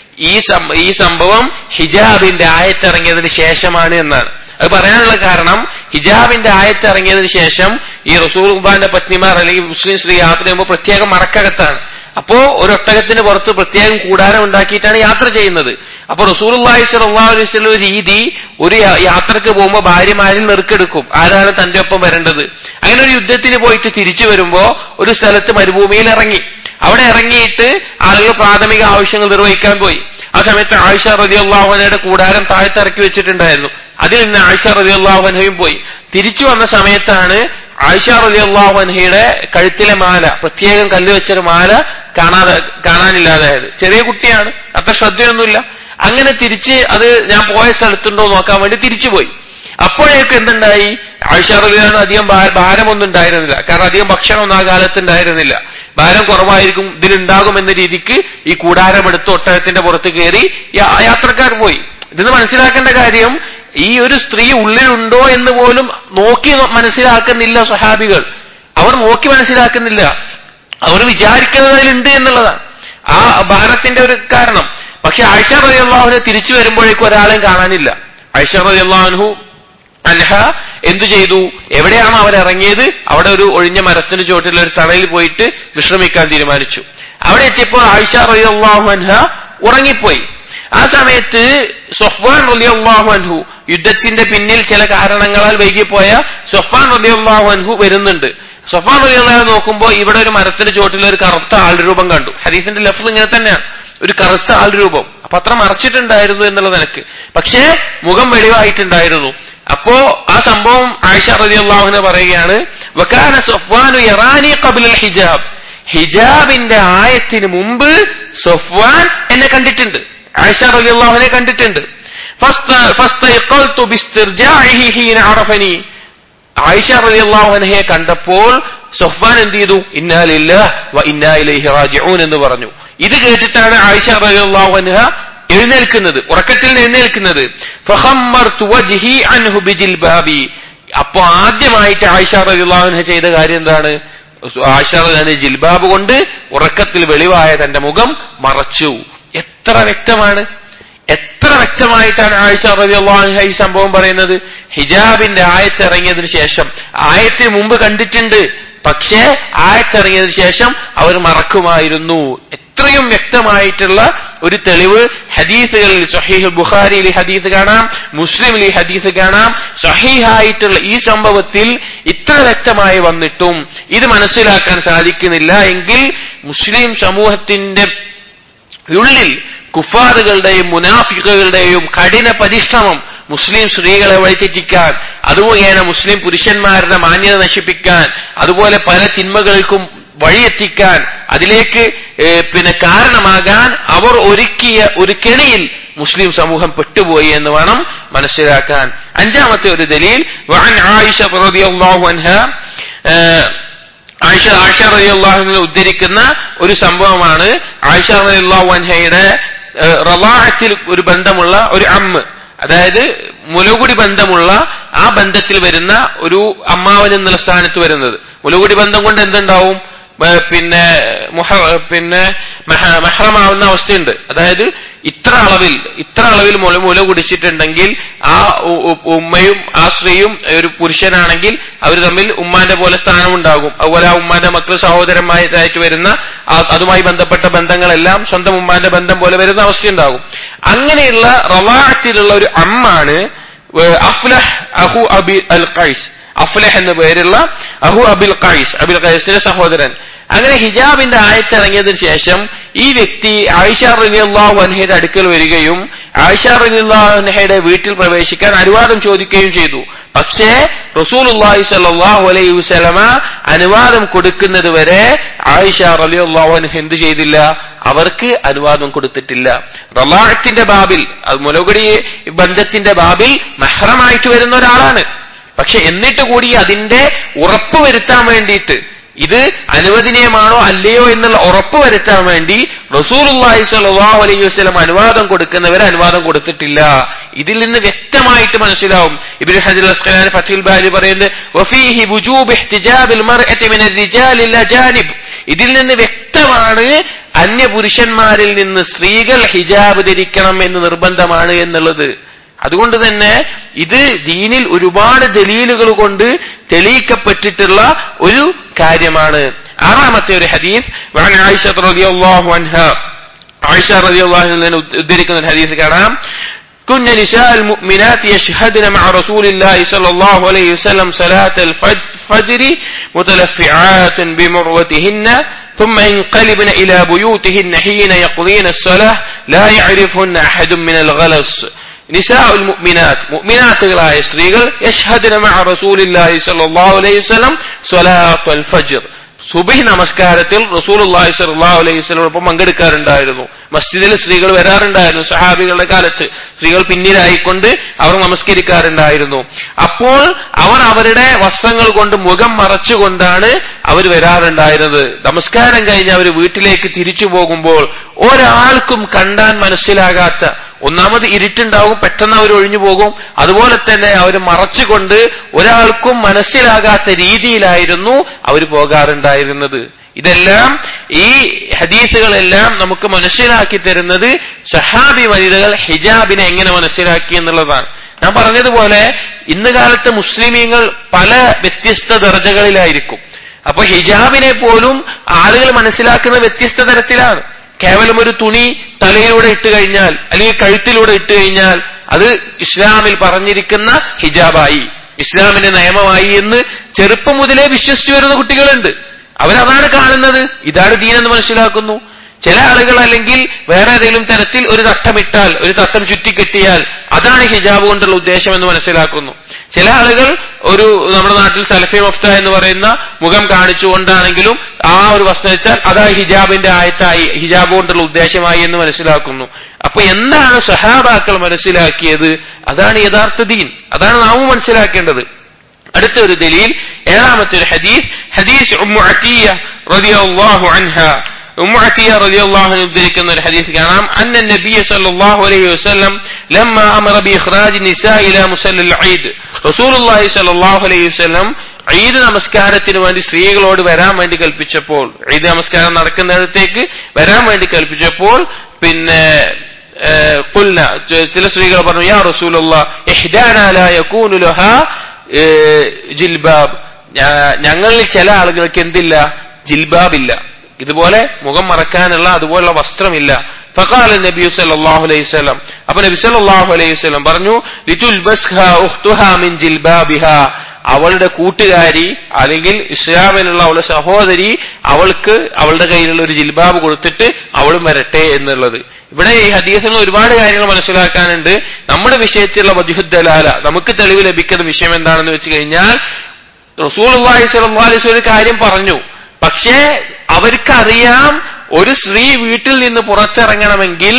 ഈ സംഭവം ഹിജാബിന്റെ ആയത്തിറങ്ങിയതിന് ശേഷമാണ് എന്നാണ്. അത് പറയാനുള്ള കാരണം, ഹിജാബിന്റെ ആയത്തിറങ്ങിയതിന് ശേഷം ഈ റസൂലുള്ളാഹിന്റെ പത്നിമാർ അല്ലെങ്കിൽ മുസ്ലിം സ്ത്രീ യാത്ര ചെയ്യുമ്പോൾ പ്രത്യേകം മറക്കകത്താണ്. അപ്പോ ഒരു ഒട്ടകത്തിന് പുറത്ത് പ്രത്യേകം കൂടാരം ഉണ്ടാക്കിയിട്ടാണ് യാത്ര ചെയ്യുന്നത്. അപ്പൊ റസൂലുള്ളാഹി സ്വല്ലല്ലാഹു അലൈഹി വസല്ലം രീതി, ഒരു യാത്രക്ക് പോകുമ്പോൾ ഭാര്യമാരിൽ നെറുക്കെടുക്കും, ആരാണ് തന്റെ ഒപ്പം വരേണ്ടത്. അങ്ങനെ ഒരു യുദ്ധത്തിന് പോയിട്ട് തിരിച്ചു വരുമ്പോ ഒരു സ്ഥലത്ത് മരുഭൂമിയിൽ ഇറങ്ങി. അവിടെ ഇറങ്ങിയിട്ട് ആളുകൾ പ്രാഥമിക ആവശ്യങ്ങൾ നിർവഹിക്കാൻ പോയി. ആ സമയത്ത് ആയിഷ റളിയല്ലാഹു അൻഹയുടെ കൂടാരം താഴ്ത്തിറക്കി വെച്ചിട്ടുണ്ടായിരുന്നു. അതിൽ നിന്ന് ആയിഷ റളിയല്ലാഹു അൻഹയും പോയി. തിരിച്ചു വന്ന സമയത്താണ് ആയിഷ റളിയല്ലാഹു അൻഹയുടെ കഴുത്തിലെ മാല, പ്രത്യേകം കല്ല് വെച്ചൊരു മാല കാണാനില്ലാതായത്. ചെറിയ കുട്ടിയാണ്, അത്ര ശ്രദ്ധയൊന്നുമില്ല. അങ്ങനെ തിരിച്ച് അത് ഞാൻ പോയ സ്ഥലത്തുണ്ടോ നോക്കാൻ വേണ്ടി തിരിച്ചുപോയി. അപ്പോഴേക്കും എന്തുണ്ടായി, ആയിഷ റളിയല്ലാഹു അൻഹ അധികം ഭാരമൊന്നും ഉണ്ടായിരുന്നില്ല. കാരണം അധികം ഭക്ഷണമൊന്നും ആ കാലത്ത് ഉണ്ടായിരുന്നില്ല. ഭാരം കുറവായിരിക്കും, ഇതിലുണ്ടാകുമെന്ന രീതിക്ക് ഈ കൂടാരമെടുത്ത് ഒട്ടകത്തിന്റെ പുറത്ത് കയറി യാത്രക്കാർ പോയി. ഇതെന്ന് മനസ്സിലാക്കേണ്ട കാര്യം, ഈ ഒരു സ്ത്രീ ഉള്ളിലുണ്ടോ എന്ന് പോലും നോക്കി മനസ്സിലാക്കുന്നില്ല സ്വഹാബികൾ. അവർ നോക്കി മനസ്സിലാക്കുന്നില്ല, അവർ വിചാരിക്കുന്നത് അതിലുണ്ട് എന്നുള്ളതാണ് ആ ഭാരത്തിന്റെ ഒരു കാരണം. പക്ഷെ ആയിഷ റളിയല്ലാഹു അൻഹ തിരിച്ചു വരുമ്പോഴേക്കും ഒരാളെയും കാണാനില്ല. ആയിഷ റളിയല്ലാഹു അൻഹ എന്തു ചെയ്തു, എവിടെയാണോ അവരിറങ്ങിയത് അവിടെ ഒരു ഒഴിഞ്ഞ മരത്തിന് ചുവട്ടിൽ ഒരു തണലിൽ പോയിട്ട് വിശ്രമിക്കാൻ തീരുമാനിച്ചു. അവിടെ എത്തിയപ്പോൾ ആയിഷ റളിയല്ലാഹു അൻഹ ഉറങ്ങിപ്പോയി. ആ സമയത്ത് സഫ്വാൻ റളിയല്ലാഹു അൻഹു, യുദ്ധത്തിന്റെ പിന്നിൽ ചില കാരണങ്ങളാൽ വൈകിപ്പോയ സഫ്വാൻ റളിയല്ലാഹു അൻഹു വരുന്നുണ്ട്. സഫ്വാൻ റളിയല്ലാഹു അൻഹു നോക്കുമ്പോൾ ഇവിടെ ഒരു മരത്തിന്റെ ചുവട്ടിൽ ഒരു കറുത്ത ആൾരൂപം കണ്ടു. ഹദീസിന്റെ ലഫ്സ് ഇങ്ങനെ തന്നെയാണ്, ഒരു കറുത്ത ആൾരൂപം. അപ്പൊ അത്ര മറച്ചിട്ടുണ്ടായിരുന്നു എന്നുള്ള നിലക്ക്, പക്ഷേ മുഖം വെളിവായിട്ടുണ്ടായിരുന്നു. അപ്പോ ആ സംഭവം ആയിഷ റളിയല്ലാഹു അൻഹ പറയുകയാണ്, വകാന സഫ്വാനു യറാനി ഖബ്ല ഹിജാബ്, ഹിജാബിന്റെ ആയത്തിന് മുമ്പ് സഫ്വാൻ എന്നെ കണ്ടിട്ടുണ്ട്, ആയിഷ റളിയല്ലാഹു അൻഹയെ കണ്ടിട്ടുണ്ട്. ഫസ്തയഖൽതു ബിസ്തിർജാഇഹി ഹീന അറഫനി, ആയിഷ റളിയല്ലാഹു അൻഹയെ കണ്ടപ്പോൾ സഫ്വാൻ എന്ത് ചെയ്തു, ഇന്നാ ലില്ലാഹി വ ഇന്നാ ഇലൈഹി റാജിഊൻ എന്ന് പറഞ്ഞു. ഇത് കേട്ടിട്ടാണ് ആയിഷ റളിയല്ലാഹു അൻഹ എഴുന്നേൽക്കുന്നത്, ഉറക്കത്തിൽ നിന്ന് എഴുന്നേൽക്കുന്നത്. ഫഖമ്മർതു വജ്ഹി അൻഹു ബിജിൽബാബി, അപ്പോ ആദ്യമായിട്ട് ആയിഷ റളിയല്ലാഹു അൻഹ ചെയ്ത കാര്യം എന്താണ്, ആയിഷ റളിയല്ലാഹു അൻഹ ജിൽബാബ് കൊണ്ട് ഉറക്കത്തിൽ വെളിവായ തന്റെ മുഖം മറച്ചു. എത്ര വ്യക്തമാണ്, എത്ര വ്യക്തമായിട്ടാണ് ആയിഷ റളിയല്ലാഹു അൻഹ ഈ സംഭവം പറയുന്നത്. ഹിജാബിന്റെ ആയത്ത് ഇറങ്ങിയതിനു ശേഷം, ആയത്തിന് മുമ്പ് കണ്ടിട്ടുണ്ട്, പക്ഷേ ആയത്തിറങ്ങിയതിനു ശേഷം അവർ മറക്കുമായിരുന്നു. എത്രയും വ്യക്തമായിട്ടുള്ള ഒരു തെളിവ് ഹദീസുകളിൽ, സഹീഹ് ബുഖാരിയിൽ ഈ ഹദീസ് കാണാം, മുസ്ലിമിൽ ഈ ഹദീസ് കാണാം. സഹീഹായിട്ടുള്ള ഈ സംഭവത്തിൽ ഇത്ര വ്യക്തമായി വന്നിട്ടും ഇത് മനസ്സിലാക്കാൻ സാധിക്കുന്നില്ല എങ്കിൽ മുസ്ലിം സമൂഹത്തിന്റെ ഉള്ളിൽ കുഫാറുകളുടെയും മുനാഫിക്കുകളുടെയും കഠിന പരിശ്രമം മുസ്ലിം സ്ത്രീകളെ വഴിതെറ്റിക്കാൻ, അതുമുഖേന മുസ്ലിം പുരുഷന്മാരുടെ മാന്യത നശിപ്പിക്കാൻ, അതുപോലെ പല തിന്മകൾക്കും വഴിയെത്തിക്കാൻ, അതിലേക്ക് കാരണമാകാൻ അവർ ഒരുക്കിയ ഒരു കെണിയിൽ മുസ്ലിം സമൂഹം പെട്ടുപോയി എന്ന് വേണം മനസ്സിലാക്കാൻ. അഞ്ചാമത്തെ ഒരു ദലീൽ, വഅൻ ആയിഷ റളിയല്ലാഹു അൻഹ, ആയിഷ റളിയല്ലാഹു അൻഹ ഉദ്ധരിക്കുന്ന ഒരു സംഭവമാണ്. ആയിഷ റളിയല്ലാഹു അൻഹയുടെ റളാഅത്തിൽ ഒരു ബന്ധമുള്ള ഒരു അമ്മ, അതായത് മുലകുടി ബന്ധമുള്ള ആ ബന്ധത്തിൽ വരുന്ന ഒരു അമ്മാവൻ എന്നുള്ള സ്ഥാനത്ത് വരുന്നത്. മുലകുടി ബന്ധം കൊണ്ട് എന്തുണ്ടാവും? മഹ്റമാവുന്ന അവസ്ഥയുണ്ട്. അതായത് ഇത്ര അളവിൽ മുല കുടിച്ചിട്ടുണ്ടെങ്കിൽ ആ ഉമ്മയും ആ സ്ത്രീയും ഒരു പുരുഷനാണെങ്കിൽ അവർ തമ്മിൽ ഉമ്മാന്റെ പോലെ സ്ഥാനമുണ്ടാകും. അതുപോലെ ആ ഉമ്മാന്റെ മക്കൾ സഹോദരന്മാരായിട്ട് വരുന്ന അതുമായി ബന്ധപ്പെട്ട ബന്ധങ്ങളെല്ലാം സ്വന്തം ഉമ്മാന്റെ ബന്ധം പോലെ വരുന്ന അവസ്ഥയുണ്ടാകും. അങ്ങനെയുള്ള റളാഅത്തിലുള്ള ഒരു അമ്മാണ് അഫ്ലഹ് അഹു അബി അൽ ഖൈസ്. അഫ്ലഹ് എന്ന പേരുള്ള അഹു അബിൽ ഖൈസിന്റെ സഹോദരൻ. അങ്ങനെ ഹിജാബിന്റെ ആയത്ത് ഇറങ്ങിയതിനു ശേഷം ഈ വ്യക്തി ആയിഷ റളിയല്ലാഹു അൻഹയുടെ അടുക്കൽ വരികയും ആയിഷ റളിയല്ലാഹു അൻഹയുടെ വീട്ടിൽ പ്രവേശിക്കാൻ അനുവാദം ചോദിക്കുകയും ചെയ്തു. പക്ഷേ റസൂലുള്ളാഹി സ്വല്ലല്ലാഹു അലൈഹി വസല്ലമ അനുവാദം കൊടുക്കുന്നത് വരെ ആയിഷ റളിയല്ലാഹു അൻഹ എന്ത് ചെയ്തില്ല? അവർക്ക് അനുവാദം കൊടുത്തിട്ടില്ല. റളാഅത്തിന്റെ ബാബിൽ, അത് മുലകുടി ബന്ധത്തിന്റെ ബാബിൽ മഹ്റമായിട്ട് വരുന്ന ഒരാളാണ്. പക്ഷെ എന്നിട്ട് കൂടി അതിന്റെ ഉറപ്പ് വരുത്താൻ വേണ്ടിയിട്ട്, ഇത് അനുവദനീയമാണോ അല്ലയോ എന്നുള്ള ഉറപ്പ് വരുത്താൻ വേണ്ടി റസൂലുള്ളാഹി സ്വല്ലല്ലാഹു അലൈഹി വസല്ലം അനുവാദം കൊടുക്കുന്നവരെ അനുവാദം കൊടുത്തിട്ടില്ല. ഇതിൽ നിന്ന് വ്യക്തമായിട്ട് മനസ്സിലാവും. ഇബ്നു ഹജർ അസ്ഖലാനി ഫത്ഹുൽ ബാരി പറയുന്നത് വഫീഹി വുജൂബ് ഇഹ്തിജാബിൽ മർഅതി മിനർ റിജാലിൽ അജാനിബ്. ഇതിൽ നിന്ന് വ്യക്തമാണ് അന്യപുരുഷന്മാരിൽ നിന്ന് സ്ത്രീകൾ ഹിജാബ് ധരിക്കണം എന്ന് നിർബന്ധമാണ് എന്നുള്ളത്. അതുകൊണ്ട് തന്നെ ഇത് ദീനിൽ ഒരുപാട് ദലീലുകൾ കൊണ്ട് തെളിയിക്കപ്പെട്ടിട്ടുള്ള ഒരു കാര്യമാണ്. ആറാമത്തെ ഒരു ഹദീസ്, വഅൻ ആയിഷ റളിയല്ലാഹു അൻഹ, ആയിഷ റളിയല്ലാഹു അൻഹ ഉദ്ധരിക്കുന്ന ഒരു ഹദീസ് കാണാം. كن نساء المؤمنات يشهدن مع رسول الله صلى الله عليه وسلم صلاة الفجر متلفعات بمروتهن ثم ينقلبن إلى بيوتهن حين يقضين الصلاة لا يعرفهن أحد من الغلس. നിസാഉൽ മുഅ്മിനാത്ത്, മുഅ്മിനാത്തുകളായ സ്ത്രീകൾ യശ്ഹദന മഅ റസൂലില്ലാഹി സ്വല്ലല്ലാഹു അലൈഹി വസല്ലം സ്വലാത്തുൽ ഫജ്ർ, സുബ്ഹി നമസ്കാരത്തിൽ റസൂലുള്ളാഹി സ്വല്ലല്ലാഹു അലൈഹി വസല്ലമോടൊപ്പം പങ്കെടുക്കാറുണ്ടായിരുന്നു. മസ്ജിദിൽ സ്ത്രീകൾ വരാറുണ്ടായിരുന്നു. സഹാബികളുടെ കാലത്ത് സ്ത്രീകൾ പിന്നിലായിക്കൊണ്ട് അവർ നമസ്കരിക്കാറുണ്ടായിരുന്നു. അപ്പോൾ അവർ അവരുടെ വസ്ത്രങ്ങൾ കൊണ്ട് മുഖം മറച്ചുകൊണ്ടാണ് അവർ വരാറുണ്ടായിരുന്നത്. നമസ്കാരം കഴിഞ്ഞ് അവർ വീട്ടിലേക്ക് തിരിച്ചു പോകുമ്പോൾ ഒരാൾക്കും കണ്ടാൻ മനസ്സിലാകാത്ത, ഒന്നാമത് ഇരുട്ടുണ്ടാവും, പെട്ടെന്ന് അവർ ഒഴിഞ്ഞു പോകും. അതുപോലെ തന്നെ അവർ മറച്ചുകൊണ്ട് ഒരാൾക്കും മനസ്സിലാകാത്ത രീതിയിലായിരുന്നു അവർ പോകാറുണ്ടായിരുന്നത്. ഇതെല്ലാം, ഈ ഹദീസുകളെല്ലാം നമുക്ക് മനസ്സിലാക്കി തരുന്നത് സഹാബി വനിതകൾ ഹിജാബിനെ എങ്ങനെ മനസ്സിലാക്കി എന്നുള്ളതാണ്. ഞാൻ പറഞ്ഞതുപോലെ ഇന്ന് കാലത്തെ മുസ്ലിമീങ്ങൾ പല വ്യത്യസ്ത ദർജകളിലായിരിക്കും. അപ്പൊ ഹിജാബിനെ പോലും ആളുകൾ മനസ്സിലാക്കുന്ന വ്യത്യസ്ത തരത്തിലാണ്. കേവലം ഒരു തുണി തലയിലൂടെ ഇട്ട് കഴിഞ്ഞാൽ അല്ലെങ്കിൽ കഴുത്തിലൂടെ ഇട്ട് കഴിഞ്ഞാൽ അത് ഇസ്ലാമിൽ പറഞ്ഞിരിക്കുന്ന ഹിജാബായി, ഇസ്ലാമിന്റെ നിയമമായി എന്ന് ചെറുപ്പം മുതലേ വിശ്വസിച്ചു വരുന്ന കുട്ടികളുണ്ട്. അവരതാണ് കാണുന്നത്, ഇതാണ് ദീനെന്ന് മനസ്സിലാക്കുന്നു. ചില ആളുകൾ അല്ലെങ്കിൽ വേറെ ഏതെങ്കിലും തരത്തിൽ ഒരു തട്ടമിട്ടാൽ, ഒരു തട്ടം ചുറ്റിക്കെട്ടിയാൽ അതാണ് ഹിജാബ് കൊണ്ടുള്ള ഉദ്ദേശം എന്ന് മനസ്സിലാക്കുന്നു. ചില ആളുകൾ നമ്മുടെ നാട്ടിൽ സലഫി മഫ്ത എന്ന് പറയുന്ന മുഖം കാണിച്ചുകൊണ്ടാണെങ്കിലും ആ ഒരു വസ്ത്രം വെച്ചാൽ അതാ ഹിജാബിന്റെ ആയത്തായി, ഹിജാബ് കൊണ്ടുള്ള ഉദ്ദേശമായി എന്ന് മനസ്സിലാക്കുന്നു. അപ്പൊ എന്താണ് സഹാബാക്കൾ മനസ്സിലാക്കിയത്? അതാണ് യഥാർത്ഥ ദീൻ, അതാണ് നാം മനസ്സിലാക്കേണ്ടത്. അടുത്ത ഒരു ദലീൽ, ഏഴാമത്തെ ഒരു ഹദീസ് ഉമ്മു അത്തിയ റളിയല്ലാഹു അൻഹ, ഉമ്മു അത്തിയ റളിയല്ലാഹു അൻഹ ഉദ്ധരിക്കുന്ന ഒരു ഹദീസ് കാണാം. അന്ന നബിയ സല്ലല്ലാഹു അലൈഹി വസല്ലം ലമ്മ അമറ ബി ഇഖ്റാജ് നിസാ ഇലാ മുസല്ലൽ ഈദ്, റസൂലുള്ളാഹി സല്ലല്ലാഹു അലൈഹി വസല്ലം ഈദ് നമസ്കാരത്തിന് വേണ്ടി സ്ത്രീകളോട് വരാൻ വേണ്ടി കൽപ്പിച്ചപ്പോൾ, ഈദ് നമസ്കാരം നടക്കുന്നിടത്തേക്ക് വരാൻ വേണ്ടി കൽപ്പിച്ചപ്പോൾ ചില സ്ത്രീകൾ പറഞ്ഞു, യാ റസൂലല്ലാഹ് ഇഹ്ദാനാ ലാ യകൂനു ലഹാ ജിൽബാബ്, ഞങ്ങളിൽ ചില ആളുകൾക്ക് എന്തില്ല, ജിൽബാബില്ല, ഇതുപോലെ മുഖം മറക്കാനുള്ള അതുപോലുള്ള വസ്ത്രമില്ല. ഫഖാല നബി സല്ലല്ലാഹു അലൈഹി വസല്ലം, അപ്പോൾ നബി സല്ലല്ലാഹു അലൈഹി വസല്ലം പറഞ്ഞു, ലിതുൽബസ്ഹാ ഉഖ്തുഹാ മിൻ ജിൽബാബിഹാ, അവളുടെ കൂട്ടുകാരി അല്ലെങ്കിൽ ഇസ്ലാമിലുള്ള അവളുടെ സഹോദരി അവൾക്ക് അവളുടെ കയ്യിലുള്ള ഒരു ജിൽബാബ് കൊടുത്തിട്ട് അവളും വരട്ടെ എന്നുള്ളത്. ഇവിടെ ഈ ഹദീസിൽ ഒരുപാട് കാര്യങ്ങൾ മനസ്സിലാക്കാനുണ്ട്. നമ്മുടെ വിഷയത്തിലുള്ള വജ്ഹുദ്ദലാല, നമുക്ക് തെളിവ് ലഭിക്കുന്ന വിഷയം എന്താണെന്ന് വെച്ച് കഴിഞ്ഞാൽ, റസൂലുള്ളാഹി സ്വല്ലല്ലാഹു അലൈഹി വസല്ലം ഒരു കാര്യം പറഞ്ഞു, പക്ഷേ അവർക്കറിയാം ഒരു സ്ത്രീ വീട്ടിൽ നിന്ന് പുറത്തിറങ്ങണമെങ്കിൽ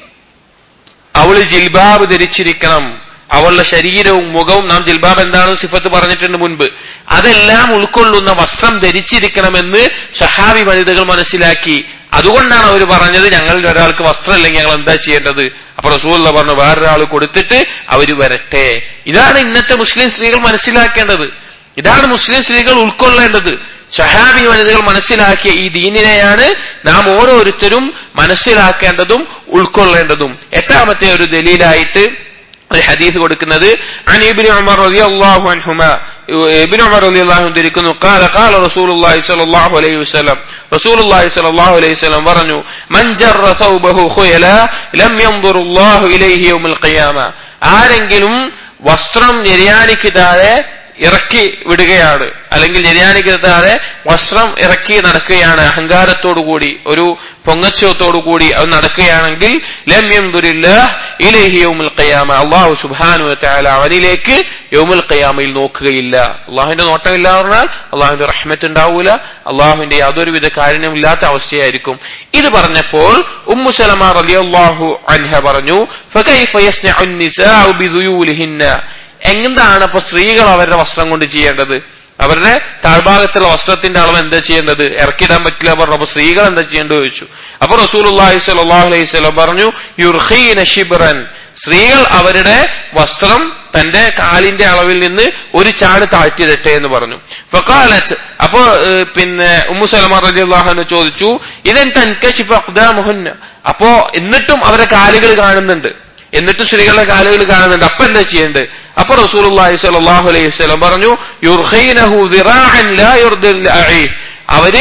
അവൾ ജിൽബാബ് ധരിച്ചിരിക്കണം, അവളുടെ ശരീരവും മുഖവും, നാം ജിൽബാബ് എന്താണെന്ന് സിഫത്ത് പറഞ്ഞിട്ടുണ്ട് മുൻപ്, അതെല്ലാം ഉൾക്കൊള്ളുന്ന വസ്ത്രം ധരിച്ചിരിക്കണമെന്ന് സഹാബി വനിതകൾ മനസ്സിലാക്കി. അതുകൊണ്ടാണ് അവർ പറഞ്ഞത്, ഞങ്ങളിൽ ഒരാൾക്ക് വസ്ത്രമില്ലെങ്കിൽ ഞങ്ങൾ എന്താ ചെയ്യേണ്ടത്? അപ്പൊ റസൂലുള്ളാഹി പറഞ്ഞു, വേറൊരാൾ കൊടുത്തിട്ട് അവര് വരട്ടെ. ഇതാണ് ഇന്നത്തെ മുസ്ലിം സ്ത്രീകൾ മനസ്സിലാക്കേണ്ടത്, ഇതാണ് മുസ്ലിം സ്ത്രീകൾ ഉൾക്കൊള്ളേണ്ടത്. സഹാബി വനിതകൾ മനസ്സിലാക്കിയ ഈ ദീനിനെയാണ് നാം ഓരോരുത്തരും മനസ്സിലാക്കേണ്ടതും ഉൾക്കൊള്ളേണ്ടതും. എട്ടാമത്തെ ഒരു ദലീലായിട്ട് ഒരു ഹദീസ് കൊടുക്കുന്നത്, അൻ ഇബ്നു ഉമർ റളിയല്ലാഹു അൻഹുമാ, ഇബ്നു ഉമർ റളിയല്ലാഹു അൻഹു ധരിക്കുന്നു, ഖാല ഖാല റസൂലുള്ളാഹി സ്വല്ലല്ലാഹു അലൈഹി വസല്ലം, റസൂലുള്ളാഹി സ്വല്ലല്ലാഹു അലൈഹി വസല്ലം പറഞ്ഞു, മൻ ജറ സൗബഹു ഖുയല ലം യൻദുറുല്ലാഹു ഇലൈഹി യൗമൽ ഖിയാമ, ആരെങ്കിലും വസ്ത്രം നിര്യാണിക്ക് താഴെ ഇറക്കി വിടുകയാണ്, അല്ലെങ്കിൽ നിര്യാണിക്ക് താഴെ വസ്ത്രം ഇറക്കി നടക്കുകയാണ്, അഹങ്കാരത്തോടുകൂടി ഒരു പൊങ്ങച്ചത്തോടുകൂടി അത് നടക്കുകയാണെങ്കിൽ, ലം യൻദുരില്ലാഹ് ഇലൈഹി യൗമൽ ഖിയാമ, അല്ലാഹു സുബ്ഹാനഹു വ തആല അവനിലേക്ക് യൗമുൽ ഖിയാമയിൽ നോക്കുകയില്ല. അള്ളാഹുവിന്റെ നോട്ടമില്ല പറഞ്ഞാൽ അള്ളാഹുവിന്റെ റഹ്മത്ത് ഉണ്ടാവൂല, അള്ളാഹുവിന്റെ യാതൊരുവിധ കാരുണ്യമില്ലാത്ത അവസ്ഥയായിരിക്കും. ഇത് പറഞ്ഞപ്പോൾ ഉമ്മു സലമ റളിയല്ലാഹു അൻഹ പറഞ്ഞു, ഫകൈഫ യസ്നഉ നിസാഉ ബിദുയൂലിഹിന്ന, എന്താണ് അപ്പൊ സ്ത്രീകൾ അവരുടെ വസ്ത്രം കൊണ്ട് ചെയ്യേണ്ടത്? അവരുടെ താഴ്ഭാഗത്തുള്ള വസ്ത്രത്തിന്റെ അളവ് എന്താ ചെയ്യേണ്ടത്? ഇറക്കിടാൻ പറ്റില്ല പറഞ്ഞു. അപ്പൊ സ്ത്രീകൾ എന്താ ചെയ്യേണ്ടത് ചോദിച്ചു. അപ്പൊ റസൂലുള്ളാഹി സ്വല്ലല്ലാഹു അലൈഹി വസല്ലം പറഞ്ഞു, യുർഖീന ശിബ്റൻ, സ്ത്രീകൾ അവരുടെ വസ്ത്രം തന്റെ കാലിന്റെ അളവിൽ നിന്ന് ഒരു ചാണ് താഴ്ത്തിയിടട്ടെ എന്ന് പറഞ്ഞു. ഫഖാലത്ത്, അപ്പോ പിന്നെ ഉമ്മു സലമ റളിയല്ലാഹു അൻഹ ചോദിച്ചു, ഇദൻ തൻകശിഫു അഖ്ദാമുഹുന്ന, അപ്പോ എന്നിട്ടും അവരുടെ കാലുകൾ കാണുന്നുണ്ട്, എന്നിട്ടും സ്ത്രീകളുടെ കാലുകൾ കാണുന്നുണ്ട്, അപ്പൊ എന്താ ചെയ്യേണ്ടത്? അപ്പൊ റസൂലുള്ളാഹി സ്വല്ലല്ലാഹു അലൈഹി വസല്ലം പറഞ്ഞു, യുർഖീനഹു ദിറാഅൻ ലാ യുർദിൽ അഈഹ്, അവര്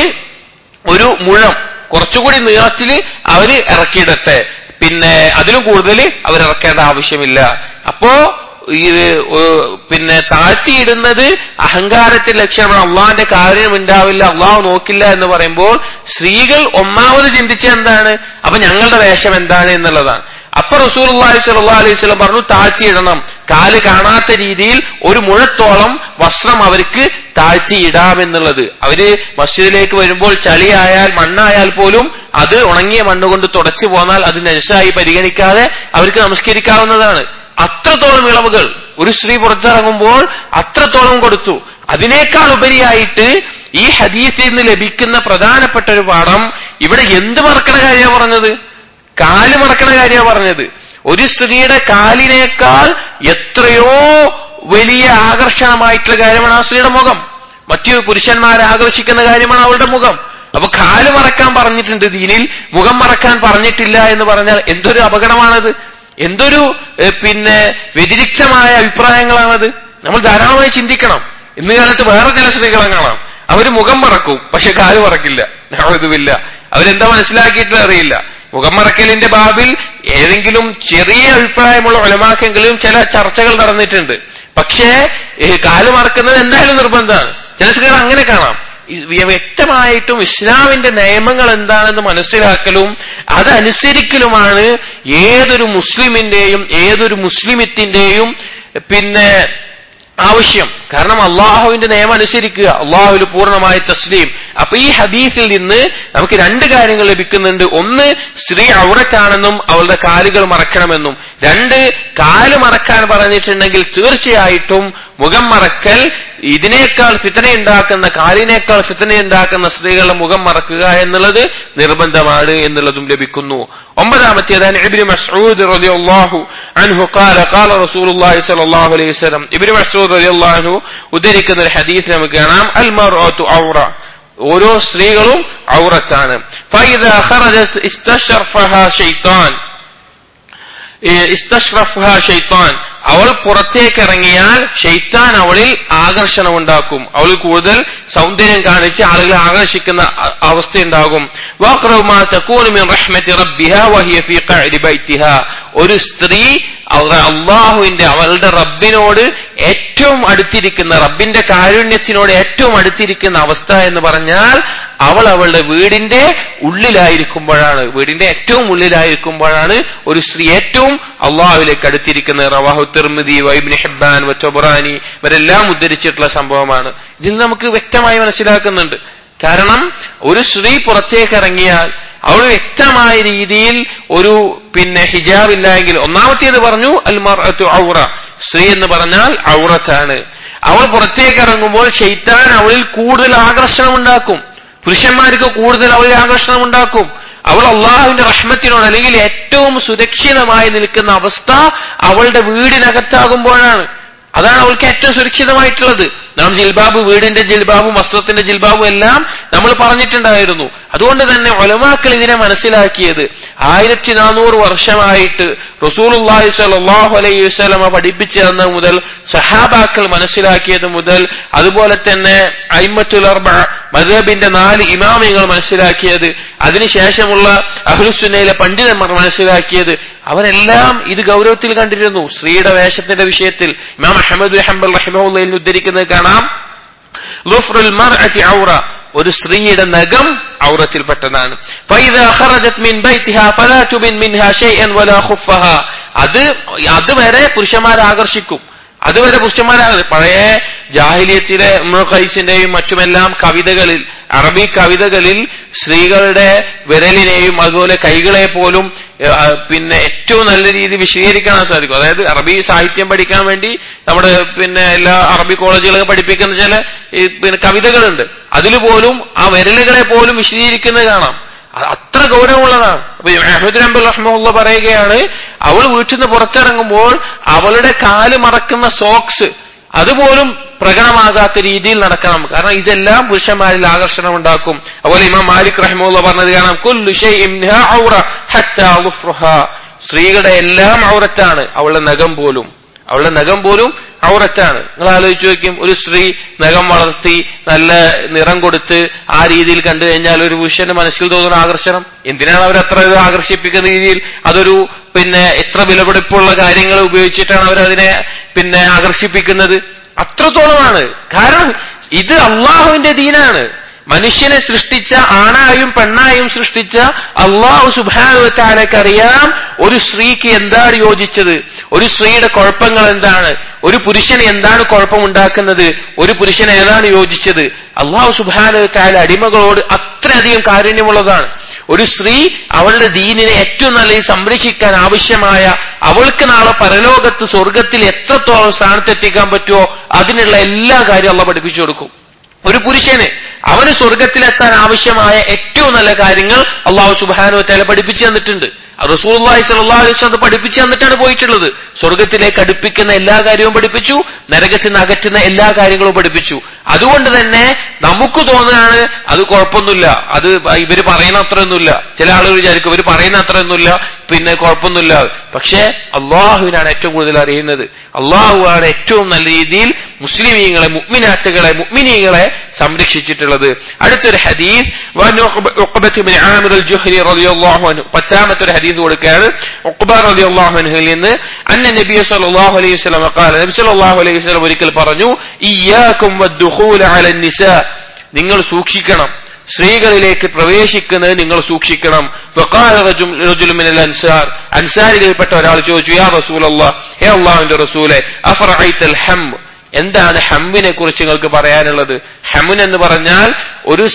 ഒരു മുഴം കുറച്ചുകൂടി നീളത്തില് അവര് ഇറക്കിയിടട്ടെ, പിന്നെ അതിലും കൂടുതൽ അവരിറക്കേണ്ട ആവശ്യമില്ല. അപ്പോ പിന്നെ താഴ്ത്തിയിടുന്നത് അഹങ്കാരത്തിന്റെ ലക്ഷണമാണ്, അള്ളാഹിന്റെ കാര്യം ഉണ്ടാവില്ല, അള്ളാഹു നോക്കില്ല എന്ന് പറയുമ്പോൾ സ്ത്രീകൾ ഒന്നാമത് ചിന്തിച്ച എന്താണ്? അപ്പൊ ഞങ്ങളുടെ വേഷം എന്താണ് എന്നുള്ളതാണ്. അപ്പൊ റസൂലുള്ളാഹി സ്വല്ലല്ലാഹു അലൈഹി വസല്ലം പറഞ്ഞു, താഴ്ത്തിയിടണം, കാല് കാണാത്ത രീതിയിൽ ഒരു മുഴത്തോളം വസ്ത്രം അവർക്ക് താഴ്ത്തിയിടാമെന്നുള്ളത്. അവര് മസ്ജിദിലേക്ക് വരുമ്പോൾ ചളിയായാൽ മണ്ണായാൽ പോലും അത് ഉണങ്ങിയ മണ്ണുകൊണ്ട് തുടച്ചു പോന്നാൽ അത് നജസായി പരിഗണിക്കാതെ അവർക്ക് നമസ്കരിക്കാവുന്നതാണ്. അത്രത്തോളം ഇളവുകൾ ഒരു സ്ത്രീ പുറത്തിറങ്ങുമ്പോൾ അത്രത്തോളം കൊടുത്തു. അതിനേക്കാൾ ഉപരിയായിട്ട് ഈ ഹദീസിൽ നിന്ന് ലഭിക്കുന്ന പ്രധാനപ്പെട്ട ഒരു പാഠം, ഇവിടെ എന്ത് മറക്കണ കാര്യമാണ് പറഞ്ഞത്? കാല് മറക്കണ കാര്യമാണ് പറഞ്ഞത്. ഒരു സ്ത്രീയുടെ കാലിനേക്കാൾ എത്രയോ വലിയ ആകർഷണമായിട്ടുള്ള കാര്യമാണ് ആ സ്ത്രീയുടെ മുഖം. മറ്റു പുരുഷന്മാരെ ആകർഷിക്കുന്ന കാര്യമാണ് അവളുടെ മുഖം. അപ്പൊ കാല് മറക്കാൻ പറഞ്ഞിട്ടുണ്ട് ദീനിൽ, മുഖം മറക്കാൻ പറഞ്ഞിട്ടില്ല എന്ന് പറഞ്ഞാൽ എന്തൊരു അപകടമാണത്, എന്തൊരു പിന്നെ വ്യതിരിക്തമായ അഭിപ്രായങ്ങളാണത്. നമ്മൾ ധാരാളമായി ചിന്തിക്കണം. ഇന്ന് കാലത്ത് വേറെ ചില സ്ത്രീകളെ കാണാം, അവര് മുഖം മറക്കും പക്ഷെ കാല് മറക്കില്ല. ഇതുമില്ല, അവരെന്താ മനസ്സിലാക്കിയിട്ട് അറിയില്ല. മുഖം മറക്കലിന്റെ ബാബിൽ ഏതെങ്കിലും ചെറിയ അഭിപ്രായമുള്ള ഉലമാക്കെങ്കിലും ചില ചർച്ചകൾ നടന്നിട്ടുണ്ട്. പക്ഷേ കാല് മറക്കുന്നത് എന്തായാലും നിർബന്ധമാണ്. ചില സ്ത്രീകൾ അങ്ങനെ കാണാം. വ്യക്തമായിട്ടും ഇസ്ലാമിന്റെ നിയമങ്ങൾ എന്താണെന്ന് മനസ്സിലാക്കലും അതനുസരിക്കലുമാണ് ഏതൊരു മുസ്ലിമിന്റെയും ഏതൊരു മുസ്ലിമത്തിന്റെയും പിന്നെ ആവശ്യം. കാരണം അള്ളാഹുവിന്റെ നിയമം അനുസരിക്കുക, അള്ളാഹുവിൽ പൂർണ്ണമായ തസ്ലീം. അപ്പൊ ഈ ഹദീസിൽ നിന്ന് നമുക്ക് രണ്ട് കാര്യങ്ങൾ ലഭിക്കുന്നുണ്ട്. ഒന്ന്, സ്ത്രീ ഔറത്താണെന്നും അവളുടെ കാലുകൾ മറക്കണമെന്നും. രണ്ട്, കാല് മറക്കാൻ പറഞ്ഞിട്ടുണ്ടെങ്കിൽ തീർച്ചയായിട്ടും മുഖം മറക്കൽ ഇതിനേക്കാൾ ഫിത്നയുണ്ടാക്കുന്ന, കാലിനേക്കാൾ ഫിത്നയുണ്ടാക്കുന്ന സ്ത്രീകളുടെ മുഖം മറക്കുക എന്നുള്ളത് നിർബന്ധമാണ് എന്നുള്ളതും ലഭിക്കുന്നു. ഒമ്പതാമത്തേതാണ് ഇബ്നു മസ്ഊദ് റളിയല്ലാഹു അൻഹു ഖാല ഖാല റസൂലുള്ളാഹി സ്വല്ലല്ലാഹു അലൈഹി വസല്ലം. ഇബ്നു മസ്ഊദ് റളിയല്ലാഹു അൻഹു ഉദ്ധരിക്കുന്ന ഒരു ഹദീസ് നമുക്ക് കാണാം, അൽ മർഅതു ഔറ, ഓരോ സ്ത്രീകളും ഔറത്താണ്. ഫൈദാ ഖറജത് ഇസ്തശർഫഹാ ശൈത്താൻ, ഇസ്തഷ്റഫ്ഹ ഷൈത്താൻ, അവൾ പുറത്തേക്ക് ഇറങ്ങിയാൽ ഷൈത്താൻ അവളിൽ ആകർഷണം ഉണ്ടാക്കും, അവൾ കൂടുതൽ സൗന്ദര്യം കാണിച്ച് ആളുകളെ ആകർഷിക്കുന്ന അവസ്ഥയുണ്ടാകും. വഖറബു മാ തകൂനു മിൻ റഹ്മത്തി റബ്ബിഹാ വഹിയ ഫീ ഖഅരി ബൈതിഹാ, ഒരു സ്ത്രീ അള്ളാഹുവിന്റെ അവളുടെ റബ്ബിനോട് ഏറ്റവും അടുത്തിരിക്കുന്ന, റബ്ബിന്റെ കാരുണ്യത്തിനോട് ഏറ്റവും അടുത്തിരിക്കുന്ന അവസ്ഥ എന്ന് പറഞ്ഞാൽ അവൾ അവളുടെ വീടിന്റെ ഉള്ളിലായിരിക്കുമ്പോഴാണ്, വീടിന്റെ ഏറ്റവും ഉള്ളിലായിരിക്കുമ്പോഴാണ് ഒരു സ്ത്രീ ഏറ്റവും അള്ളാഹുവിലേക്ക് അടുത്തിരിക്കുന്നത്. റവാഹു തിർമിദി വഇബ്നു ഹിബ്ബാൻ വതബറാനി ഇവരെല്ലാം ഉദ്ധരിച്ചിട്ടുള്ള സംഭവമാണ്. ഇതിൽ നമുക്ക് വ്യക്തമായി മനസ്സിലാക്കുന്നുണ്ട്. കാരണം ഒരു സ്ത്രീ പുറത്തേക്ക് ഇറങ്ങിയാൽ അവൾ വ്യക്തമായ രീതിയിൽ ഒരു ഹിജാബ് ഇല്ലായെങ്കിൽ, ഒന്നാമത്തേത് പറഞ്ഞു അൽ മർഅതു ഔറ, സ്ത്രീ എന്ന് പറഞ്ഞാൽ ഔറത്താണ്. അവൾ പുറത്തേക്ക് ഇറങ്ങുമ്പോൾ ശൈത്താൻ അവളിൽ കൂടുതൽ ആകർഷണം ഉണ്ടാക്കും, പുരുഷന്മാർക്ക് കൂടുതൽ അവളിൽ ആകർഷണം ഉണ്ടാക്കും. അവൾ അള്ളാഹുവിന്റെ റഹ്മത്തിനോട് അല്ലെങ്കിൽ ഏറ്റവും സുരക്ഷിതമായി നിൽക്കുന്ന അവസ്ഥ അവളുടെ വീടിനകത്താകുമ്പോഴാണ്. അതാണ് അവൾക്ക് ഏറ്റവും സുരക്ഷിതമായിട്ടുള്ളത്. നാം ജിൽബാബ്, വീടിന്റെ ജിൽബാബും വസ്ത്രത്തിന്റെ ജിൽബാബും എല്ലാം നമ്മൾ പറഞ്ഞിട്ടുണ്ടായിരുന്നു. അതുകൊണ്ട് തന്നെ ഉലമാക്കൾ ഇതിനെ മനസ്സിലാക്കിയത് 1400 വർഷമായിട്ട് റസൂലുള്ളാഹി സ്വല്ലല്ലാഹു അലൈഹി വസല്ലമ പഠിപ്പിച്ചു തന്ന മുതൽ, സഹാബാക്കൾ മനസ്സിലാക്കിയത് മുതൽ, അതുപോലെ തന്നെ അയിമ്മത്തുൽ അർബഅ മദ്ഹബിന്റെ 4 ഇമാമിങ്ങൾ മനസ്സിലാക്കിയത്, അതിനുശേഷമുള്ള അഹ്ലുസുന്നയിലെ പണ്ഡിതന്മാർ മനസ്സിലാക്കിയത്, അവരെല്ലാം ഇത് ഗൗരവത്തിൽ കണ്ടിരുന്നു. സ്ത്രീയുടെ വേഷത്തിന്റെ വിഷയത്തിൽ ഇമാം അഹ്മദ് ബിൻ ഹംബൽ റഹിമഹുള്ളാഹി ഉദ്ധരിക്കുന്നത് കാണാം, ളുഫ്റുൽ മർഅതി ഔറ, ഒരു സ്ത്രീയുടെ നഖം ഔറത്തിൽപ്പെട്ടതാണ്. ഫൈദാ ഖറജത് മിൻ ബൈതിഹാ ഫലാ തുബിൻ മിൻഹാ ഷൈഅൻ വലാ ഖുഫഹാ, അതുവരെ പുരുഷന്മാരെ ആകർഷിക്കും, അതുവരെ പുരുഷന്മാരാണ്. പഴയ ജാഹിലിയത്തിലെ ഇബ്നു ഖൈസിന്റെയും മറ്റുമെല്ലാം കവിതകളിൽ, അറബി കവിതകളിൽ സ്ത്രീകളുടെ വിരലിനെയും അതുപോലെ കൈകളെ പോലും ഏറ്റവും നല്ല രീതിയിൽ വിശദീകരിക്കാൻ സാധിക്കും. അതായത് അറബി സാഹിത്യം പഠിക്കാൻ വേണ്ടി നമ്മുടെ എല്ലാ അറബി കോളേജുകളൊക്കെ പഠിപ്പിക്കുന്ന ചില കവിതകളുണ്ട്. അതിൽ പോലും ആ വിരലുകളെ പോലും വിശദീകരിക്കുന്നത് കാണാം. അത്ര ഗൗരവമുള്ളതാണ്. അപ്പൊ അഹ്മദ് ഹംബൽ റഹ്മഹുല്ലാ പറയുകയാണ്, അവൾ വീട്ടിൽ നിന്ന് പുറത്തിറങ്ങുമ്പോൾ അവളുടെ കാല് മറക്കുന്ന സോക്സ് അതുപോലും പ്രകടമാകാത്ത രീതിയിൽ നടക്കണം. കാരണം ഇതെല്ലാം പുരുഷന്മാരിൽ ആകർഷണം ഉണ്ടാക്കും. അതുപോലെ ഇമാം മാലിക് റഹിമഹുല്ലാ പറഞ്ഞത് കാണാം, കുല്ലു ശൈഇൻ മിൻഹാ ഔറ ഹത്താ ളുഫ്റുഹാ, സ്ത്രീകളുടെ എല്ലാം ഔറത്താണ്, അവളുടെ നഖം പോലും, അവളുടെ നഖം പോലും ഔറത്താണ്. നിങ്ങൾ ആലോചിച്ച് നോക്കും, ഒരു സ്ത്രീ നഖം വളർത്തി നല്ല നിറം കൊടുത്ത് ആ രീതിയിൽ കണ്ടു കഴിഞ്ഞാൽ ഒരു പുരുഷന്റെ മനസ്സിൽ തോന്നുന്ന ആകർഷണം എന്തിനാണ് അവരത്ര ആകർഷിപ്പിക്കുന്ന രീതിയിൽ, അതൊരു എത്ര വിലപിടിപ്പുള്ള കാര്യങ്ങൾ ഉപയോഗിച്ചിട്ടാണ് അവരതിനെ ആകർഷിപ്പിക്കുന്നത്. അത്രത്തോളമാണ്. കാരണം ഇത് അള്ളാഹുവിന്റെ ദീനാണ്. മനുഷ്യനെ സൃഷ്ടിച്ച, ആണായും പെണ്ണായും സൃഷ്ടിച്ച അള്ളാഹു സുബ്ഹാനഹു വ തആലയ്ക്ക് അറിയാം ഒരു സ്ത്രീക്ക് എന്താണ് യോജിച്ചത്, ഒരു സ്ത്രീയുടെ കുഴപ്പങ്ങൾ എന്താണ്, ഒരു പുരുഷന് എന്താണ് കുഴപ്പമുണ്ടാക്കുന്നത്, ഒരു പുരുഷന് ഏതാണ് യോജിച്ചത്. അള്ളാഹു സുബ്ഹാനഹു വ തആല അടിമകളോട് അത്രയധികം കാരുണ്യമുള്ളതാണ്. ഒരു സ്ത്രീ അവളുടെ ദീനിനെ ഏറ്റവും നല്ല സംരക്ഷിക്കാൻ ആവശ്യമായ, അവൾക്ക് നാളെ പരലോകത്ത് സ്വർഗത്തിൽ എത്രത്തോളം സ്ഥാനത്തെത്തിക്കാൻ പറ്റുമോ അതിനുള്ള എല്ലാ കാര്യവും അള്ളാഹു പഠിപ്പിച്ചു കൊടുക്കും. ഒരു പുരുഷന് അവന് സ്വർഗത്തിലെത്താൻ ആവശ്യമായ ഏറ്റവും നല്ല കാര്യങ്ങൾ അള്ളാഹു സുബ്ഹാനഹു വ തആല പഠിപ്പിച്ചു തന്നിട്ടുണ്ട്. റസൂലുള്ളാഹി സ്വല്ലല്ലാഹു അലൈഹി വസല്ലം പഠിപ്പിച്ചു തന്നിട്ടാണ് പോയിട്ടുള്ളത്. സ്വർഗത്തിലേക്ക് അടുപ്പിക്കുന്ന എല്ലാ കാര്യവും പഠിപ്പിച്ചു, നരകത്തിൽ നിന്ന് അകറ്റുന്ന എല്ലാ കാര്യങ്ങളും പഠിപ്പിച്ചു. അതുകൊണ്ട് തന്നെ നമുക്ക് തോന്നുകയാണ് അത് കുഴപ്പമൊന്നുമില്ല, അത് ഇവര് പറയുന്ന അത്രയൊന്നുമില്ല. ചില ആളുകൾ വിചാരിക്കും ഇവര് പറയുന്ന അത്രയൊന്നുമില്ല, കുഴപ്പമൊന്നുമില്ല. പക്ഷേ അള്ളാഹുവിനാണ് ഏറ്റവും കൂടുതൽ അറിയുന്നത്. അള്ളാഹുവാണ് ഏറ്റവും നല്ല രീതിയിൽ മുസ്ലിമീങ്ങളെ, മുഅ്മിനാത്തുകളെ, മുഅ്മിനീങ്ങളെ സംരക്ഷിച്ചിട്ടുള്ളത്. അടുത്തൊരു ഹദീസ്, ഉഖബത്ത് ബിൻ ആമിർ അൽ-ജുഹ്രി റളിയല്ലാഹു അൻഹു, 10ാമത്തെ ഹദീസ് കൊടുക്കുകയാണ്. ഉഖബ റളിയല്ലാഹു അൻഹുവിൽ നിന്ന് അന്ന നബി സല്ലല്ലാഹു അലൈഹി വസല്ലം ഖാല, നബി സല്ലല്ലാഹു അലൈഹി വസല്ലം ഒരിക്കൽ പറഞ്ഞു, ഇയ്യാകും വദ്ദുഖൂല അല നിസാ, നിങ്ങൾ സൂക്ഷിക്കണം, സ്ത്രീകളിലേക്ക് പ്രവേശിക്കുന്നത് നിങ്ങൾ സൂക്ഷിക്കണം. ഫഖാല റജുലുൻ മിനൽ അൻസാർ, അൻസാരികളിൽപ്പെട്ട ഒരാൾ ചോദിച്ചു, യാ റസൂലല്ലാഹ്, ഹേ അല്ലാഹുവിന്റെ റസൂലേ, അഫറഅയ്തൽ ഹം, എന്താണ് ഹമ്മിനെ കുറിച്ച് നിങ്ങൾക്ക് പറയാനുള്ളത്? ഹമുൻ എന്ന് പറഞ്ഞാൽ ഒരു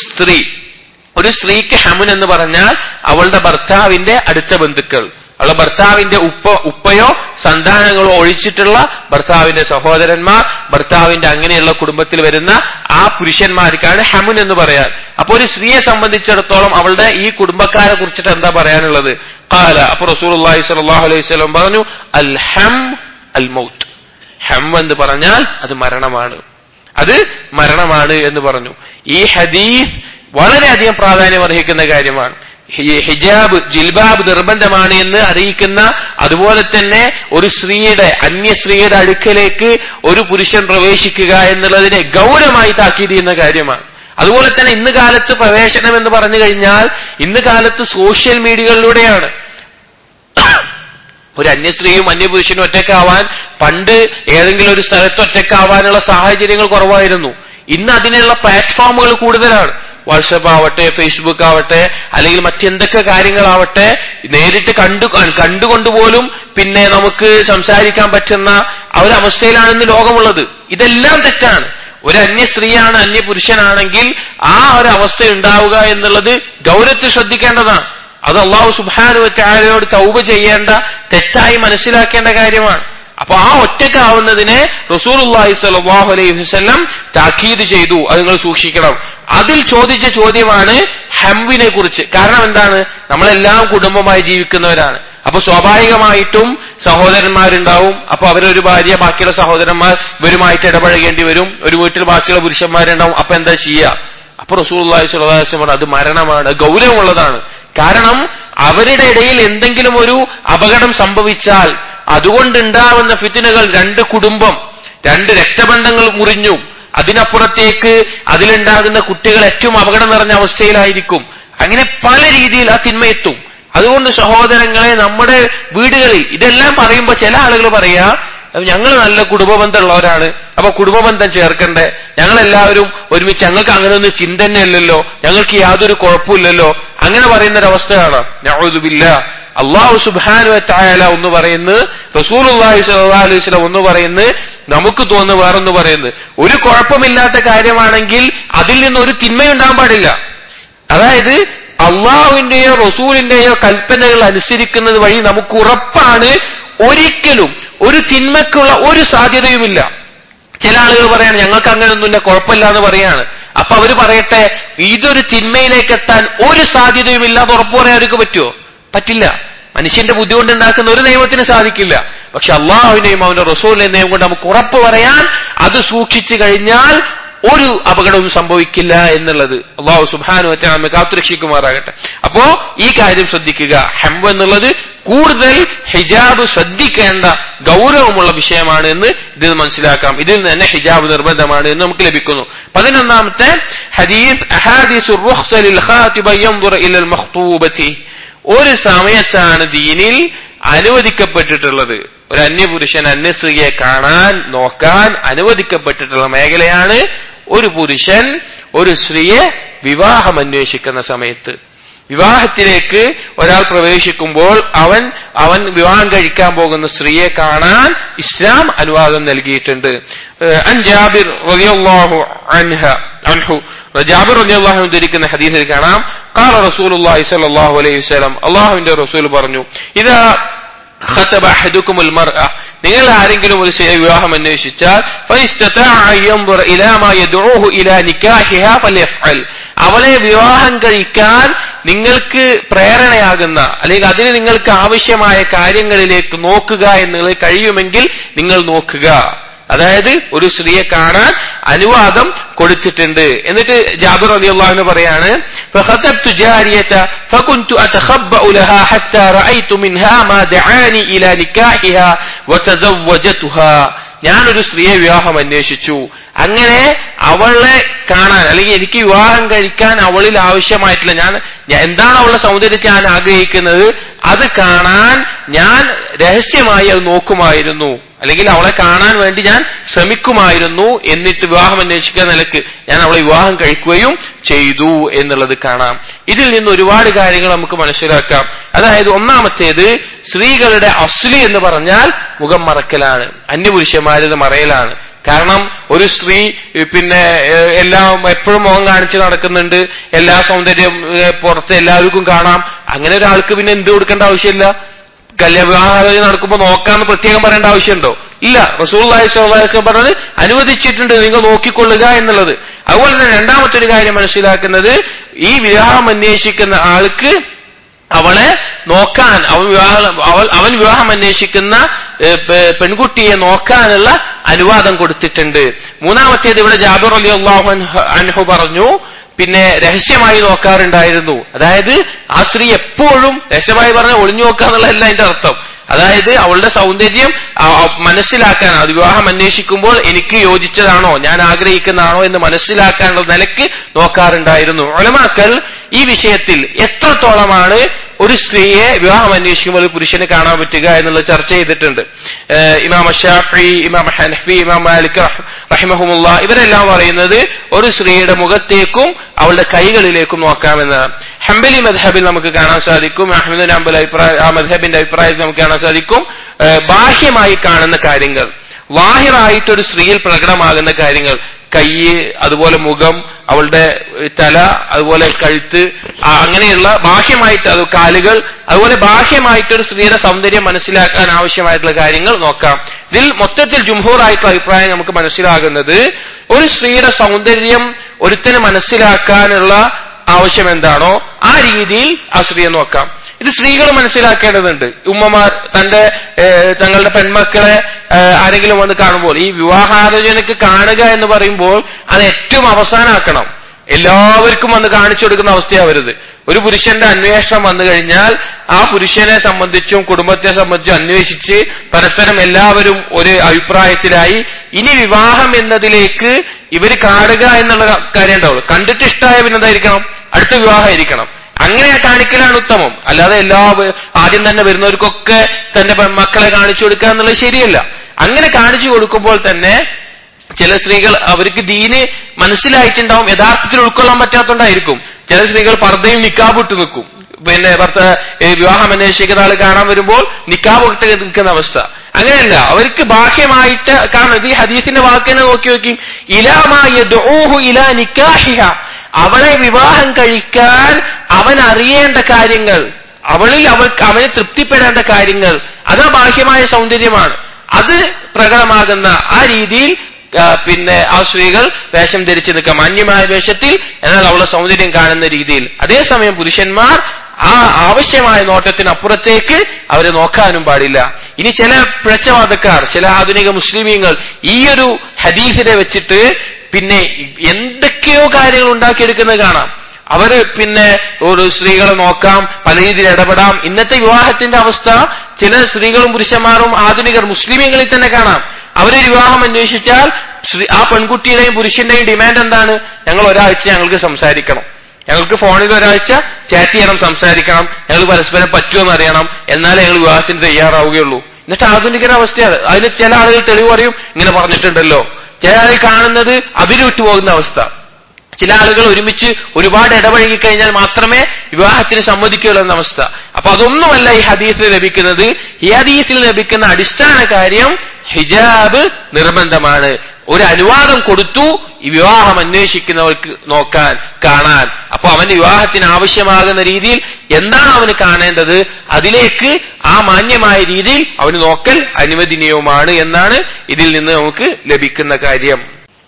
സ്ത്രീക്ക് ഹമുൻ എന്ന് പറഞ്ഞാൽ അവളുടെ ഭർത്താവിന്റെ അടുത്ത ബന്ധുക്കൾ, അവളുടെ ഭർത്താവിന്റെ ഉപ്പയോ സന്താനങ്ങളോ ഒഴിച്ചിട്ടുള്ള ഭർത്താവിന്റെ സഹോദരന്മാർ, ഭർത്താവിന്റെ അങ്ങനെയുള്ള കുടുംബത്തിൽ വരുന്ന ആ പുരുഷന്മാർക്കാണ് ഹമുൻ എന്ന് പറയാൻ. അപ്പൊ ഒരു സ്ത്രീയെ സംബന്ധിച്ചിടത്തോളം അവളുടെ ഈ കുടുംബക്കാരെ കുറിച്ചിട്ട് എന്താ പറയാനുള്ളത്? ഖാല, അപ്പൊ റസൂലുള്ളാഹി സ്വല്ലല്ലാഹു അലൈഹി വസല്ലം പറഞ്ഞു, അൽ ഹം അൽ മൗത്ത്, ഹം എന്ന് പറഞ്ഞാൽ അത് മരണമാണ്, അത് മരണമാണ് എന്ന് പറഞ്ഞു. ഈ ഹദീസ് വളരെയധികം പ്രാധാന്യം അർഹിക്കുന്ന കാര്യമാണ്. ഹിജാബ്, ജിൽബാബ് നിർബന്ധമാണ് എന്ന് അറിയിക്കുന്ന അതുപോലെ തന്നെ ഒരു സ്ത്രീയുടെ അന്യ സ്ത്രീയുടെ അടുക്കലേക്ക് ഒരു പുരുഷൻ പ്രവേശിക്കുക എന്നുള്ളതിനെ ഗൗരവമായി താക്കീത് ചെയ്യുന്ന കാര്യമാണ്. അതുപോലെ തന്നെ ഇന്ന് കാലത്ത് പ്രവേശനം എന്ന് പറഞ്ഞു കഴിഞ്ഞാൽ ഇന്ന് കാലത്ത് സോഷ്യൽ മീഡിയകളിലൂടെയാണ്. ഒരു അന്യസ്ത്രീയും അന്യപുരുഷനും ഒറ്റയ്ക്കാവാൻ പണ്ട് ഏതെങ്കിലും ഒരു സ്ഥലത്ത് ഒറ്റയ്ക്കാവാനുള്ള സാഹചര്യങ്ങൾ കുറവായിരുന്നു. ഇന്ന് അതിനുള്ള പ്ലാറ്റ്ഫോമുകൾ കൂടുതലാണ്. വാട്സപ്പ് ആവട്ടെ, ഫേസ്ബുക്ക് ആവട്ടെ, അല്ലെങ്കിൽ മറ്റെന്തൊക്കെ കാര്യങ്ങളാവട്ടെ, നേരിട്ട് കണ്ടുകൊണ്ടുപോലും പിന്നെ നമുക്ക് സംസാരിക്കാൻ പറ്റുന്ന ഒരവസ്ഥയിലാണ് ഇന്ന് ലോകമുള്ളത്. ഇതെല്ലാം തെറ്റാണ്. ഒരു അന്യ സ്ത്രീയാണ് അന്യ പുരുഷനാണെങ്കിൽ ആ ഒരു അവസ്ഥ ഉണ്ടാവുക എന്നുള്ളത് ഗൗരവത്തിൽ ശ്രദ്ധിക്കേണ്ടതാണ്. അത് അല്ലാഹു സുബ്ഹാനഹു വ തആലയോട് തൗബ ചെയ്യേണ്ട, തെറ്റായി മനസ്സിലാക്കേണ്ട കാര്യമാണ്. അപ്പൊ ആ ഒറ്റക്കാവുന്നതിനെ റസൂലുള്ളാഹി സ്വല്ലല്ലാഹു അലൈഹി വസല്ലം താക്കീത് ചെയ്തു, അത് നിങ്ങൾ സൂക്ഷിക്കണം. അതിൽ ചോദിച്ച ചോദ്യമാണ് ഹംവിനെ കുറിച്ച്. കാരണം എന്താണ്? നമ്മളെല്ലാം കുടുംബമായി ജീവിക്കുന്നവരാണ്. അപ്പൊ സ്വാഭാവികമായിട്ടും സഹോദരന്മാരുണ്ടാവും. അപ്പൊ അവരൊരു ഭാര്യ, ബാക്കിയുള്ള സഹോദരന്മാർ ഇവരുമായിട്ട് ഇടപഴകേണ്ടി വരും. ഒരു വീട്ടിൽ ബാക്കിയുള്ള പുരുഷന്മാരുണ്ടാവും. അപ്പൊ എന്താ ചെയ്യുക? അപ്പൊ റസൂലുള്ളാഹി സ്വല്ലല്ലാഹു അലൈഹി വസല്ലം പറഞ്ഞു, അത് മരണമാണ്, ഗൗരവമുള്ളതാണ്. കാരണം അവരുടെ ഇടയിൽ എന്തെങ്കിലും ഒരു അപകടം സംഭവിച്ചാൽ അതുകൊണ്ടുണ്ടാവുന്ന ഫിത്നകൾ, രണ്ട് കുടുംബം, രണ്ട് രക്തബന്ധങ്ങൾ മുറിഞ്ഞു, അതിനപ്പുറത്തേക്ക് അതിലുണ്ടാകുന്ന കുട്ടികൾ ഏറ്റവും അപകടം നിറഞ്ഞ അവസ്ഥയിലായിരിക്കും. അങ്ങനെ പല രീതിയിൽ ആ തിന്മയെത്തും. അതുകൊണ്ട് സഹോദരങ്ങളെ, നമ്മുടെ വീടുകളിൽ ഇതെല്ലാം പറയുമ്പോൾ ചില ആളുകൾ പറയാ, ഞങ്ങൾ നല്ല കുടുംബബന്ധമുള്ളവരാണ്, അപ്പൊ കുടുംബബന്ധം ചേർക്കണ്ടേ, ഞങ്ങളെല്ലാവരും ഒരുമിച്ച്, ഞങ്ങൾക്ക് അങ്ങനെ ഒന്നും ചിന്ത തന്നെ ഇല്ലല്ലോ, ഞങ്ങൾക്ക് യാതൊരു കുഴപ്പമില്ലല്ലോ, അങ്ങനെ പറയുന്നൊരവസ്ഥയാണ്. നഊദു ബില്ലാഹ്. അല്ലാഹു സുബ്ഹാനഹു വ തആല ഒന്ന് പറയുന്നത്, റസൂലുള്ളാഹി സ്വല്ലല്ലാഹു അലൈഹി വസല്ലം ഒന്ന് പറയുന്നത്, നമുക്ക് തോന്നുന്നു വേറൊന്ന് പറയുന്നത്. ഒരു കുഴപ്പമില്ലാത്ത കാര്യമാണെങ്കിൽ അതിൽ നിന്ന് ഒരു തിന്മയുണ്ടാകാൻ പാടില്ല. അതായത് അള്ളാഹുവിന്റെയോ റസൂലിന്റെയോ കൽപ്പനകൾ അനുസരിക്കുന്നത് വഴി നമുക്ക് ഉറപ്പാണ് ഒരിക്കലും ഒരു തിന്മക്കുള്ള ഒരു സാധ്യതയുമില്ല. ചില ആളുകൾ പറയാണ് ഞങ്ങൾക്ക് അങ്ങനെയൊന്നുമില്ല, കുഴപ്പമില്ല എന്ന് പറയാണ്. അപ്പൊ അവര് പറയട്ടെ, ഇതൊരു തിന്മയിലേക്ക് എത്താൻ ഒരു സാധ്യതയുമില്ലാതെ ഉറപ്പ് പറയാൻ അവർക്ക് പറ്റുമോ? പറ്റില്ല. മനുഷ്യന്റെ ബുദ്ധി കൊണ്ട് ഉണ്ടാക്കുന്ന ഒരു നിയമത്തിന് സാധിക്കില്ല. പക്ഷെ അള്ളാഹുവിനെയും അവന്റെ റസൂലിന്റെ നിയമം കൊണ്ട് നമുക്ക് ഉറപ്പ് പറയാൻ, അത് സൂക്ഷിച്ചു കഴിഞ്ഞാൽ ഒരു അപകടവും സംഭവിക്കില്ല എന്നുള്ളത്. അല്ലാഹു സുബ്ഹാനഹു വ തആല നമ്മെ കാത്തുരക്ഷിക്കുമാറാകട്ടെ. അപ്പോ ഈ കാര്യം ശ്രദ്ധിക്കുക. ഹംവ് എന്നുള്ളത് കൂടുതൽ ഹിജാബ് ശ്രദ്ധിക്കേണ്ട ഗൗരവമുള്ള വിഷയമാണ് എന്ന് ഇതിൽ മനസ്സിലാക്കാം. ഇതിൽ നിന്ന് തന്നെ ഹിജാബ് നിർബന്ധമാണ് എന്ന് നമുക്ക് ലഭിക്കുന്നു. 11ാമത്തെ ഹദീസ്, അഹാദീസു റുഖ്സ ലിൽ ഖാതിബ യൻദുറ ഇലൽ മഖ്തൂബതി. ഒരു സമയത്താണ് ദീനിൽ അനുവദിക്കപ്പെട്ടിട്ടുള്ളത്, ഒരു അന്യപുരുഷൻ അന്യസ്ത്രീയെ കാണാൻ, നോക്കാൻ അനുവദിക്കപ്പെട്ടിട്ടുള്ള മേഖലയാണ് ഒരു പുരുഷൻ ഒരു സ്ത്രീയെ വിവാഹം അന്വേഷിക്കുന്ന സമയത്ത്. വിവാഹത്തിലേക്ക് ഒരാൾ പ്രവേശിക്കുമ്പോൾ അവൻ വിവാഹം കഴിക്കാൻ പോകുന്ന സ്ത്രീയെ കാണാൻ ഇസ്ലാം അനുവാദം നൽകിയിട്ടുണ്ട്. അൻ ജാബിർ റളിയല്ലാഹു അൻഹു, ജാബിർ റളിയല്ലാഹു അൻഹു ധരിക്കുന്ന ഹദീസിൽ കാണാം, ഖാല റസൂലുള്ളാഹി സ്വല്ലല്ലാഹു അലൈഹി വസല്ലം, അല്ലാഹുവിന്റെ റസൂൽ പറഞ്ഞു, ഇദാ ഖതബ അഹദുകുമുൽ മർഅ, നിങ്ങൾ ആരെങ്കിലും ഒരു സ്ത്രീയെ വിവാഹം അന്വേഷിച്ചാൽ, ഫഇസ്തതഅ യൻദുറ ഇലാ മാ യദ്ഉഹു ഇലാ നികാഹിഹാ ഫൽയഫ്അൽ, അവളെ വിവാഹം കഴിക്കാൻ നിങ്ങൾക്ക് പ്രേരണയാകുന്ന, അല്ലെങ്കിൽ അതിന് നിങ്ങൾക്ക് ആവശ്യമായ കാര്യങ്ങളിലേക്ക് നോക്കുക എന്നുള്ളത് കഴിയുമെങ്കിൽ നിങ്ങൾ നോക്കുക. അതായത് ഒരു സ്ത്രീയെ കാണാൻ അനുവാദം കൊടുത്തിട്ടുണ്ട്. എന്നിട്ട് ജാബിർ റളിയല്ലാഹു അൻഹു പറയാണ്, ഫഖതബ്തു ജാരിയത ഫകുൻതു അതഖബ്ബഉ ലഹാ ഹത്താ റഅയ്തു മിൻഹാ മാ ദഅാനി ഇലാ നികാഹിഹാ വതസവ്വജതുഹാ. ഞാനൊരു സ്ത്രീയെ വിവാഹം അന്വേഷിച്ചു, അങ്ങനെ അവളെ കാണാൻ, അല്ലെങ്കിൽ എനിക്ക് വിവാഹം കഴിക്കാൻ അവളിൽ ആവശ്യമായിട്ടുള്ള, ഞാൻ എന്താണ് അവളുടെ സൗന്ദര്യത്തെ ഞാൻ ആഗ്രഹിക്കുന്നത്, അത് കാണാൻ ഞാൻ രഹസ്യമായി അത് നോക്കുമായിരുന്നു, അല്ലെങ്കിൽ അവളെ കാണാൻ വേണ്ടി ഞാൻ ശ്രമിക്കുമായിരുന്നു. എന്നിട്ട് വിവാഹം അന്വേഷിക്കുന്ന നിലക്ക് ഞാൻ അവളെ വിവാഹം കഴിക്കുകയും ചെയ്തു എന്നുള്ളത് കാണാം. ഇതിൽ നിന്ന് ഒരുപാട് കാര്യങ്ങൾ നമുക്ക് മനസ്സിലാക്കാം. അതായത് ഒന്നാമത്തേത്, സ്ത്രീകളുടെ അസ്ലി എന്ന് പറഞ്ഞാൽ മുഖം മറക്കലാണ്, അന്യപുരുഷന്മാരത് മറയലാണ്. കാരണം ഒരു സ്ത്രീ പിന്നെ എല്ലാം എപ്പോഴും മുഖം കാണിച്ച് നടക്കുന്നുണ്ട്, എല്ലാ സൗന്ദര്യം പുറത്ത് എല്ലാവർക്കും കാണാം. അങ്ങനെ ഒരാൾക്ക് പിന്നെ എന്ത് കൊടുക്കേണ്ട ആവശ്യമില്ല. വിവാഹാലോചന നടക്കുമ്പോൾ നോക്കാന്ന് പ്രത്യേകം പറയേണ്ട ആവശ്യമുണ്ടോ? ഇല്ല. റസൂലുള്ളാഹി സ്വല്ലല്ലാഹു അലൈഹി വസല്ലം പറഞ്ഞത് അനുവദിച്ചിട്ടുണ്ട്, നിങ്ങൾ നോക്കിക്കൊള്ളുക എന്നുള്ളത്. അതുപോലെ തന്നെ രണ്ടാമത്തെ ഒരു കാര്യം മനസ്സിലാക്കുന്നത്, ഈ വിവാഹം അന്വേഷിക്കുന്ന ആൾക്ക് അവളെ നോക്കാൻ, അവൻ വിവാഹം അന്വേഷിക്കുന്ന പെൺകുട്ടിയെ നോക്കാനുള്ള അനുവാദം കൊടുത്തിട്ടുണ്ട്. മൂന്നാമത്തേത്, ഇവിടെ ജാബിർ റളിയല്ലാഹു അൻഹു പറഞ്ഞു, പിന്നെ രഹസ്യമായി നോക്കാറുണ്ടായിരുന്നു. അതായത് ആ സ്ത്രീ എപ്പോഴും രഹസ്യമായി പറഞ്ഞ ഒളിഞ്ഞു നോക്കുക എന്നുള്ളതല്ല അതിന്റെ അർത്ഥം. അതായത് അവളുടെ സൗന്ദര്യം മനസ്സിലാക്കാൻ, അത് വിവാഹം അന്വേഷിക്കുമ്പോൾ എനിക്ക് യോജിച്ചതാണോ, ഞാൻ ആഗ്രഹിക്കുന്നതാണോ എന്ന് മനസ്സിലാക്കാനുള്ള നിലയ്ക്ക് നോക്കാറുണ്ടായിരുന്നു. ഉലമാക്കൾ ഈ വിഷയത്തിൽ എത്രത്തോളമാണ് ഒരു സ്ത്രീയെ വിവാഹം അന്വേഷിക്കുമ്പോൾ ഒരു പുരുഷനെ കാണാൻ പറ്റുക എന്നുള്ളത് ചർച്ച ചെയ്തിട്ടുണ്ട്. ഇമാം ശാഫിഈ, ഇമാം ഹനഫി, ഇമാം മാലിക് റഹിമഹുമുള്ള ഇവരെല്ലാം പറയുന്നത് ഒരു സ്ത്രീയുടെ മുഖത്തേക്കും അവളുടെ കൈകളിലേക്കും നോക്കാമെന്നാണ്. ഹംബലി മദ്ഹബിൽ നമുക്ക് കാണാൻ സാധിക്കും, അഹ്മദ് ബിൻ ഹംബൽ ആ മദ്ഹബിന്റെ അഭിപ്രായത്തിൽ നമുക്ക് കാണാൻ സാധിക്കും, ബാഹ്യമായി കാണുന്ന കാര്യങ്ങൾ, വാഹിറായിട്ടൊരു സ്ത്രീയിൽ പ്രകടമാകുന്ന കാര്യങ്ങൾ, കയ്യ്, അതുപോലെ മുഖം, അവളുടെ തല, അതുപോലെ കഴുത്ത്, അങ്ങനെയുള്ള ബാഹ്യമായിട്ട്, അത് കാലുകൾ, അതുപോലെ ബാഹ്യമായിട്ടൊരു സ്ത്രീയുടെ സൗന്ദര്യം മനസ്സിലാക്കാൻ ആവശ്യമായിട്ടുള്ള കാര്യങ്ങൾ നോക്കാം. ഇതിൽ മൊത്തത്തിൽ ജുംഹൂറായിട്ടുള്ള അഭിപ്രായം നമുക്ക് മനസ്സിലാകുന്നത്, ഒരു സ്ത്രീയുടെ സൗന്ദര്യം ഒരുത്തന് മനസ്സിലാക്കാനുള്ള ആവശ്യം എന്താണോ ആ രീതിയിൽ ആ സ്ത്രീയെ നോക്കാം. ഇത് സ്ത്രീകൾ മനസ്സിലാക്കേണ്ടതുണ്ട്. ഉമ്മമാർ തങ്ങളുടെ പെൺമക്കളെ ആരെങ്കിലും വന്ന് കാണുമ്പോൾ, ഈ വിവാഹാലോചനയ്ക്ക് കാണുക എന്ന് പറയുമ്പോൾ അത് ഏറ്റവും അവസാനാക്കണം. എല്ലാവർക്കും വന്ന് കാണിച്ചു കൊടുക്കുന്ന അവസ്ഥയാവരുത്. ഒരു പുരുഷന്റെ അന്വേഷണം വന്നു കഴിഞ്ഞാൽ ആ പുരുഷനെ സംബന്ധിച്ചും കുടുംബത്തെ സംബന്ധിച്ചും അന്വേഷിച്ച് പരസ്പരം എല്ലാവരും ഒരു അഭിപ്രായത്തിലായി ഇനി വിവാഹം എന്നതിലേക്ക് ഇവർ കാണുക എന്നുള്ള കാര്യം ഉണ്ടാവുള്ളൂ. കണ്ടിട്ട് ഇഷ്ടമായ പിന്നെന്തായിരിക്കണം, അടുത്ത വിവാഹമായിരിക്കണം. അങ്ങനെ കാണിക്കലാണ് ഉത്തമം. അല്ലാതെ ആദ്യം തന്നെ വരുന്നവർക്കൊക്കെ തന്റെ മക്കളെ കാണിച്ചു കൊടുക്കുക എന്നുള്ളത് ശരിയല്ല. അങ്ങനെ കാണിച്ചു കൊടുക്കുമ്പോൾ തന്നെ ചില സ്ത്രീകൾ അവർക്ക് ദീന് മനസ്സിലായിട്ടുണ്ടാവും, യഥാർത്ഥത്തിൽ ഉൾക്കൊള്ളാൻ പറ്റാത്തതുകൊണ്ടായിരിക്കും. ചില സ്ത്രീകൾ പർദ്ദയും നിക്കാബ് ഇട്ട് നിൽക്കും. പിന്നെ വിവാഹം അന്വേഷിക്കുന്ന ആൾ കാണാൻ വരുമ്പോൾ നിക്കാബ് ഇട്ട് നിൽക്കുന്ന അവസ്ഥ. അങ്ങനെയല്ല, അവർക്ക് ബാഹ്യമായിട്ട് കാണുന്നത്. ഈ ഹദീസിന്റെ വാക്കിനെ നോക്കി ഇലാമാ യദ്ഊഹു ഇലാ നിക്കാഹിഹ, അവളെ വിവാഹം കഴിക്കാൻ അവൻ അറിയേണ്ട കാര്യങ്ങൾ, അവന് തൃപ്തിപ്പെടേണ്ട കാര്യങ്ങൾ, അത് ബാഹ്യമായ സൗന്ദര്യമാണ്. അത് പ്രകടമാകുന്ന ആ രീതിയിൽ പിന്നെ ആ സ്ത്രീകൾ വേഷം ധരിച്ച് നിൽക്കാം, മാന്യമായ വേഷത്തിൽ, എന്നാൽ അവളുടെ സൗന്ദര്യം കാണുന്ന രീതിയിൽ. അതേസമയം പുരുഷന്മാർ ആ ആവശ്യമായ നോട്ടത്തിനപ്പുറത്തേക്ക് അവരെ നോക്കാനും പാടില്ല. ഇനി ചില പിഴച്ചവാദക്കാർ, ചില ആധുനിക മുസ്ലിമീങ്ങൾ ഈ ഒരു ഹദീസിനെ വെച്ചിട്ട് പിന്നെ എന്തൊക്കെയോ കാര്യങ്ങൾ ഉണ്ടാക്കിയെടുക്കുന്നത് കാണാം. അവര് പിന്നെ ഒരു സ്ത്രീകളെ നോക്കാം, പല രീതിയിൽ ഇടപെടാം. ഇന്നത്തെ വിവാഹത്തിന്റെ അവസ്ഥ ചില സ്ത്രീകളും പുരുഷന്മാരും ആധുനികർ മുസ്ലിമീങ്ങളിൽ തന്നെ കാണാം. അവരൊരു വിവാഹം അന്വേഷിച്ചാൽ ആ പെൺകുട്ടിയുടെയും പുരുഷന്റെയും ഡിമാൻഡ് എന്താണ്? ഞങ്ങൾ ഒരാഴ്ച ഞങ്ങൾക്ക് സംസാരിക്കണം, ഞങ്ങൾക്ക് ഫോണിൽ ഒരാഴ്ച ചാറ്റ് ചെയ്യണം, സംസാരിക്കണം, ഞങ്ങൾ പരസ്പരം പറ്റുമെന്ന് അറിയണം, എന്നാലേ ഞങ്ങൾ വിവാഹത്തിന് തയ്യാറാവുകയുള്ളൂ. എന്നിട്ട് ആധുനികരുടെ അവസ്ഥയാണ്. അതിന് ചില ആളുകൾ തെളിവ് പറയും, ഇങ്ങനെ പറഞ്ഞിട്ടുണ്ടല്ലോ. ചില ആളുകൾ കാണുന്നത് അതിര് വിട്ടുപോകുന്ന അവസ്ഥ. ചില ആളുകൾ ഒരുമിച്ച് ഒരുപാട് ഇടപഴകി കഴിഞ്ഞാൽ മാത്രമേ വിവാഹത്തിന് സമ്മതിക്കുകയുള്ളൂ എന്ന അവസ്ഥ. അപ്പൊ അതൊന്നുമല്ല ഈ ഹദീസിൽ ലഭിക്കുന്നത്. ഈ ഹദീസിൽ ലഭിക്കുന്ന അടിസ്ഥാന കാര്യം ഹിജാബ് നിർബന്ധമാണ്. ഒരു അനുവാദം കൊടുത്തു ഈ വിവാഹം അന്വേഷിക്കുന്നവർക്ക് നോക്കാൻ, കാണാൻ. അപ്പൊ അവന്റെ വിവാഹത്തിന് ആവശ്യമാകുന്ന രീതിയിൽ എന്താണ് അവന് കാണേണ്ടത്, അതിലേക്ക് ആ മാന്യമായ രീതിയിൽ അവന് നോക്കൽ അനുവദനീയവുമാണ് എന്നാണ് ഇതിൽ നിന്ന് നമുക്ക് ലഭിക്കുന്ന കാര്യം.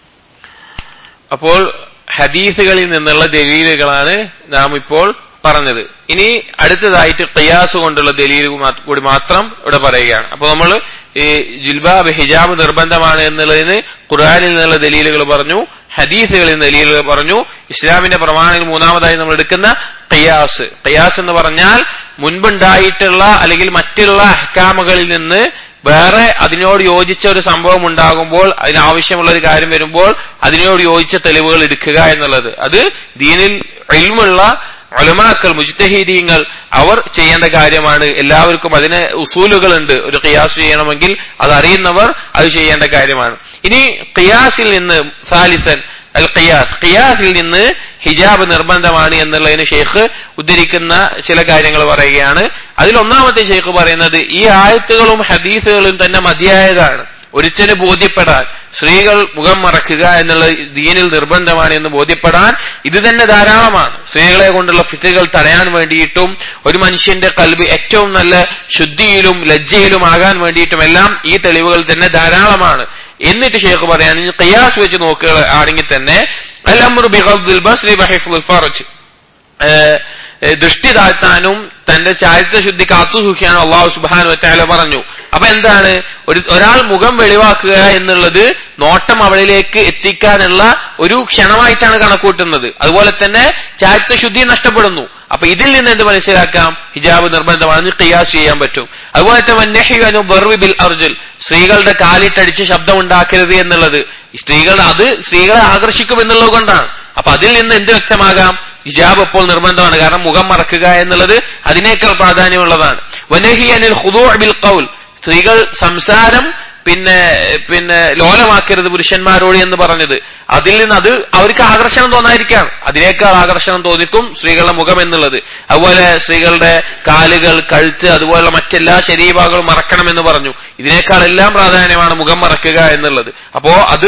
അപ്പോൾ ഹദീസുകളിൽ നിന്നുള്ള ദലീലുകളാണ് നാം ഇപ്പോൾ പറഞ്ഞത്. ഇനി അടുത്തതായിട്ട് ഖിയാസ് കൊണ്ടുള്ള ദലീൽ കൂടി മാത്രം ഇവിടെ പറയുകയാണ്. അപ്പൊ നമ്മൾ ഈ ജിൽബാബ് ഹിജാബ് നിർബന്ധമാണ് എന്നുള്ളതിന് ഖുർആനിൽ നിന്നുള്ള ദലീലുകൾ പറഞ്ഞു, ഹദീസുകളിൽ നിന്ന് ദലീലുകൾ പറഞ്ഞു. ഇസ്ലാമിന്റെ പ്രമാണങ്ങൾ മൂന്നാമതായി നമ്മൾ എടുക്കുന്ന ഖിയാസ്. ഖിയാസ് എന്ന് പറഞ്ഞാൽ മുൻപുണ്ടായിട്ടുള്ള അല്ലെങ്കിൽ മറ്റുള്ള അഹ്കാമുകളിൽ നിന്ന് വേറെ അതിനോട് യോജിച്ച ഒരു സംഭവം ഉണ്ടാകുമ്പോൾ, അതിനാവശ്യമുള്ള ഒരു കാര്യം വരുമ്പോൾ അതിനോട് യോജിച്ച തെളിവുകൾ എടുക്കുക എന്നുള്ളത്. അത് ദീനിൽ ഇൽമുള്ള ഉലമാക്കൾ, മുജ്തഹിദീങ്ങൾ അവർ ചെയ്യേണ്ട കാര്യമാണ്. എല്ലാവർക്കും അതിന് ഉസൂലുകളുണ്ട്. ഒരു ഖിയാസ് ചെയ്യണമെങ്കിൽ അത് അറിയുന്നവർ അത് ചെയ്യേണ്ട കാര്യമാണ്. ഇനി ഖിയാസിൽ നിന്ന് സാലിസൻ അൽ ഖിയാസ്, ഖിയാസിൽ നിന്ന് ഹിജാബ് നിർബന്ധമാണ് എന്നുള്ളതിന് ഷെയ്ഖ് ഉദ്ധരിക്കുന്ന ചില കാര്യങ്ങൾ പറയുകയാണ്. അതിൽ ഒന്നാമത്തെ ഷെയ്ഖ് പറയുന്നത്, ഈ ആയത്തുകളും ഹദീസുകളും തന്നെ മതിയായതാണ് ഒരുത്തന് ബോധ്യപ്പെടാൻ. സ്ത്രീകൾ മുഖം മറക്കുക എന്നുള്ള ദീനിൽ നിർബന്ധമാണ് എന്ന് ബോധ്യപ്പെടാൻ ഇത് തന്നെ ധാരാളമാണ്. സ്ത്രീകളെ കൊണ്ടുള്ള ഫിത്നകൾ തടയാൻ വേണ്ടിയിട്ടും ഒരു മനുഷ്യന്റെ ഖൽബ് ഏറ്റവും നല്ല ശുദ്ധിയിലും ലജ്ജയിലും ആകാൻ വേണ്ടിയിട്ടുമെല്ലാം ഈ തെളിവുകൾ തന്നെ ധാരാളമാണ്. എന്നിട്ട് ഷെയ്ഖ് പറയാൻ, ഖിയാസ് വെച്ച് നോക്കുകയാണെങ്കിൽ തന്നെ അൽ-അംറു ബിഗദ്ദിൽ ബസ്രി വഹിഫ്ളുൽ ഫർജ്, ദൃഷ്ടി താഴ്ത്താനും തന്റെ ചാരിത്ര ശുദ്ധി കാത്തുസൂക്ഷിക്കാനും അല്ലാഹു സുബ്ഹാനഹു വ തആല പറഞ്ഞു. അപ്പൊ എന്താണ്, ഒരാൾ മുഖം വെളിവാക്കുക എന്നുള്ളത് നോട്ടം അവളിലേക്ക് എത്തിക്കാനുള്ള ഒരു ക്ഷണമായിട്ടാണ് കണക്കൂട്ടുന്നത്. അതുപോലെ തന്നെ ചാരിത്രശുദ്ധി നഷ്ടപ്പെടുന്നു. അപ്പൊ ഇതിൽ നിന്ന് എന്ത് മനസ്സിലാക്കാം? ഹിജാബ് നിർബന്ധമാണെന്ന് ഖിയാസ് ചെയ്യാൻ പറ്റും. അതുപോലെ തന്നെ ബിൽ അർജുൽ, സ്ത്രീകളുടെ കാലിട്ടടിച്ച് ശബ്ദം ഉണ്ടാക്കരുത് എന്നുള്ളത് സ്ത്രീകളെ ആകർഷിക്കും എന്നുള്ളത് കൊണ്ടാണ്. അപ്പൊ അതിൽ നിന്ന് എന്ത് വ്യക്തമാകാം? ഹിജാബ് ഇപ്പോൾ നിർബന്ധമാണ്. കാരണം മുഖം മറക്കുക എന്നുള്ളത് അതിനേക്കാൾ പ്രാധാന്യമുള്ളതാണ്. വനഹി അനിൽ ഖുദൂ ബിൽ ഖൗൽ, സ്ത്രീകൾ സംസാരം പിന്നെ ലോലമാക്കരുത് പുരുഷന്മാരോട് എന്ന് പറഞ്ഞത്, അതിൽ നിന്ന് അത് അവർക്ക് ആകർഷണം തോന്നാതിരിക്കാം. അതിനേക്കാൾ ആകർഷണം തോന്നിക്കും സ്ത്രീകളുടെ മുഖം എന്നുള്ളത്. അതുപോലെ സ്ത്രീകളുടെ കാലുകൾ, കഴുത്ത്, അതുപോലുള്ള മറ്റെല്ലാ ശരീരഭാഗങ്ങളും മറക്കണം എന്ന് പറഞ്ഞു. ഇതിനേക്കാൾ എല്ലാം പ്രാധാന്യമാണ് മുഖം മറക്കുക എന്നുള്ളത്. അപ്പോ അത്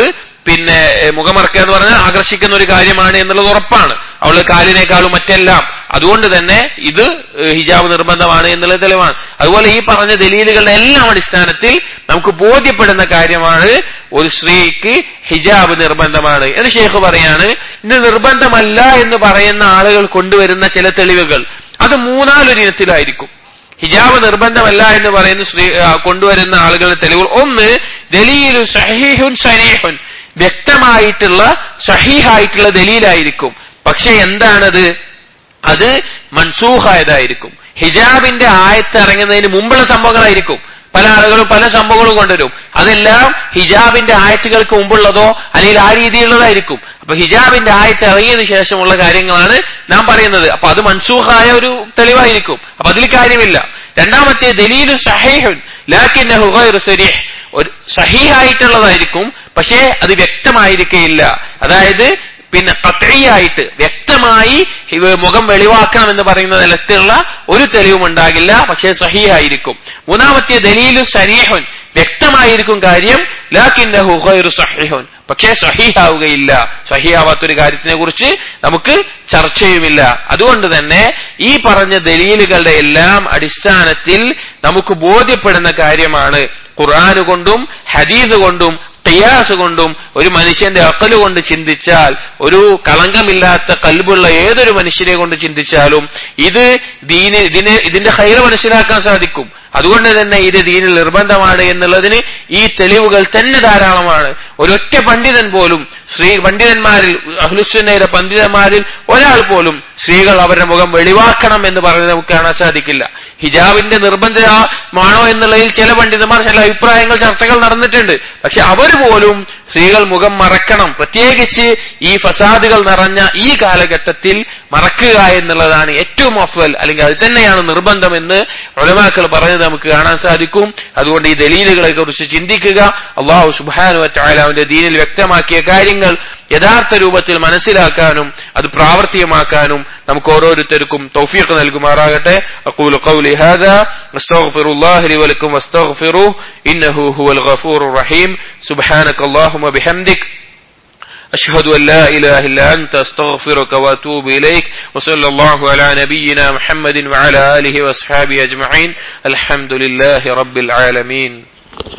മുഖം മറക്കുക എന്ന് പറഞ്ഞാൽ ആകർഷിക്കുന്ന ഒരു കാര്യമാണ് എന്നുള്ളത് ഉറപ്പാണ്. അവളുടെ കാലിനേക്കാളും മറ്റെല്ലാം. അതുകൊണ്ട് തന്നെ ഇത് ഹിജാബ് നിർബന്ധമാണ് എന്നുള്ള തെളിവാണ്. അതുപോലെ ഈ പറഞ്ഞ ദലീലുകളുടെ എല്ലാം അടിസ്ഥാനത്തിൽ നമുക്ക് ബോധ്യപ്പെടുന്ന കാര്യമാണ് ഒരു സ്ത്രീക്ക് ഹിജാബ് നിർബന്ധമാണ് എന്ന് ഷെയ്ഖ് പറയാണ്. ഇത് നിർബന്ധമല്ല എന്ന് പറയുന്ന ആളുകൾ കൊണ്ടുവരുന്ന ചില തെളിവുകൾ അത് മൂന്നാലൊരു ഇനത്തിലായിരിക്കും. ഹിജാബ് നിർബന്ധമല്ല എന്ന് പറയുന്ന കൊണ്ടുവരുന്ന ആളുകളുടെ തെളിവുകൾ, ഒന്ന് ദലീലു സഹീഹുൻ സരീഹുൻ, വ്യക്തമായിട്ടുള്ള സഹീഹായിട്ടുള്ള ദലീലായിരിക്കും. പക്ഷെ എന്താണത്? അത് മൻസൂഖായതായിരിക്കും. ഹിജാബിന്റെ ആയത്ത് ഇറങ്ങുന്നതിന് മുമ്പുള്ള സംഭവങ്ങളായിരിക്കും. പല ആളുകളും പല സംഭവങ്ങളും കൊണ്ടുവരും. അതെല്ലാം ഹിജാബിന്റെ ആയത്തുകൾക്ക് മുമ്പുള്ളതോ അല്ലെങ്കിൽ ആ രീതിയിലുള്ളതായിരിക്കും. അപ്പൊ ഹിജാബിന്റെ ആയത്ത് ഇറങ്ങിയതിനു ശേഷമുള്ള കാര്യങ്ങളാണ് നാം പറയുന്നത്. അപ്പൊ അത് മൻസൂഖായ ഒരു തെളിവായിരിക്കും. അപ്പൊ അതിൽ കാര്യമില്ല. രണ്ടാമത്തെ ദലീലു സഹീഹുൻ ലാകിന്നഹു ഗൈറു സരീഹ്, ഒരു സഹീഹായിട്ടുള്ളതായിരിക്കും, പക്ഷേ അത് വ്യക്തമായിരിക്കുകയില്ല. അതായത് ഖത്ഈയായിട്ട് വ്യക്തമായി മുഖം വെളിവാക്കണം എന്ന് പറയുന്ന നിലത്തിലുള്ള ഒരു തെളിവും ഉണ്ടാകില്ല, പക്ഷേ സഹീഹായിരിക്കും. മൂന്നാമത്തെ ദലീലു സരീഹുൻ, വ്യക്തമായിരിക്കും കാര്യം, ലാകിന്നഹു ഗൈറു സഹീഹുൻ, പക്ഷേ സഹീഹാവുകയില്ല. സഹീഹാവാത്തൊരു കാര്യത്തിനെ കുറിച്ച് നമുക്ക് ചർച്ചയുമില്ല. അതുകൊണ്ട് തന്നെ ഈ പറഞ്ഞ ദലീലുകളുടെ എല്ലാം അടിസ്ഥാനത്തിൽ നമുക്ക് ബോധ്യപ്പെടുന്ന കാര്യമാണ്, ഖുർആൻ കൊണ്ടും ഹദീസ് കൊണ്ടും ഖിയാസ് കൊണ്ടും ഒരു മനുഷ്യന്റെ അഖല് കൊണ്ട് ചിന്തിച്ചാൽ, ഒരു കളങ്കമില്ലാത്ത ഖൽബുള്ള ഏതൊരു മനുഷ്യനെ കൊണ്ട് ചിന്തിച്ചാലും ഇതിന്റെ ഖൈർ മനസ്സിലാക്കാൻ സാധിക്കും. അതുകൊണ്ട് തന്നെ ഇത് ദീനിൽ നിർബന്ധമാണ് എന്നുള്ളതിന് ഈ തെളിവുകൾ തന്നെ ധാരാളമാണ്. ഒരൊറ്റ പണ്ഡിതൻ പോലും, പണ്ഡിതന്മാരിൽ അഹ്ലുസുന്നയുടെ പണ്ഡിതന്മാരിൽ ഒരാൾ പോലും സ്ത്രീകൾ അവരുടെ മുഖം വെളിവാക്കണം എന്ന് പറഞ്ഞ് നമുക്ക് കാണാൻ സാധിക്കില്ല. ഹിജാബിന്റെ നിർബന്ധമാണോ എന്നുള്ളതിൽ ചില പണ്ഡിതന്മാർ ചില അഭിപ്രായങ്ങൾ, ചർച്ചകൾ നടന്നിട്ടുണ്ട്. പക്ഷെ അവർ പോലും സ്ത്രീകൾ മുഖം മറക്കണം, പ്രത്യേകിച്ച് ഈ ഫസാദുകൾ നിറഞ്ഞ ഈ കാലഘട്ടത്തിൽ മറക്കുക എന്നുള്ളതാണ് ഏറ്റവും അഫ്വൽ, അല്ലെങ്കിൽ അത് തന്നെയാണ് നിർബന്ധമെന്ന് ഉലമാക്കൾ പറഞ്ഞത് നമുക്ക് കാണാൻ സാധിക്കും. അതുകൊണ്ട് ഈ ദലീലുകളെ കുറിച്ച് ചിന്തിക്കുക. അല്ലാഹു സുബ്ഹാനഹു വ തആല അവന്റെ ദീനിൽ വ്യക്തമാക്കിയ കാര്യങ്ങൾ യഥാർത്ഥ രൂപത്തിൽ മനസ്സിലാക്കാനും അത് പ്രാവർത്തികമാക്കാനും നമുക്ക് ഓരോരുത്തർക്കും തൗഫീഖ് നൽകുമാറാകട്ടെ. അഖൂലു ഖൗലി ഹാദാ അസ്തഗ്ഫിറുല്ലാഹി ലി വലക്കും വസ്തഗ്ഫിറുഹു ഇന്നഹു ഹുവൽ ഗഫൂറുർ റഹീം. സുബ്ഹാനകല്ലാഹുമ്മ ബിഹംദിക് أشهد أن لا إله إلا أنت أستغفرك وأتوب إليك وصلى الله على نبينا محمد وعلى آله وأصحابه أجمعين. الحمد لله رب العالمين.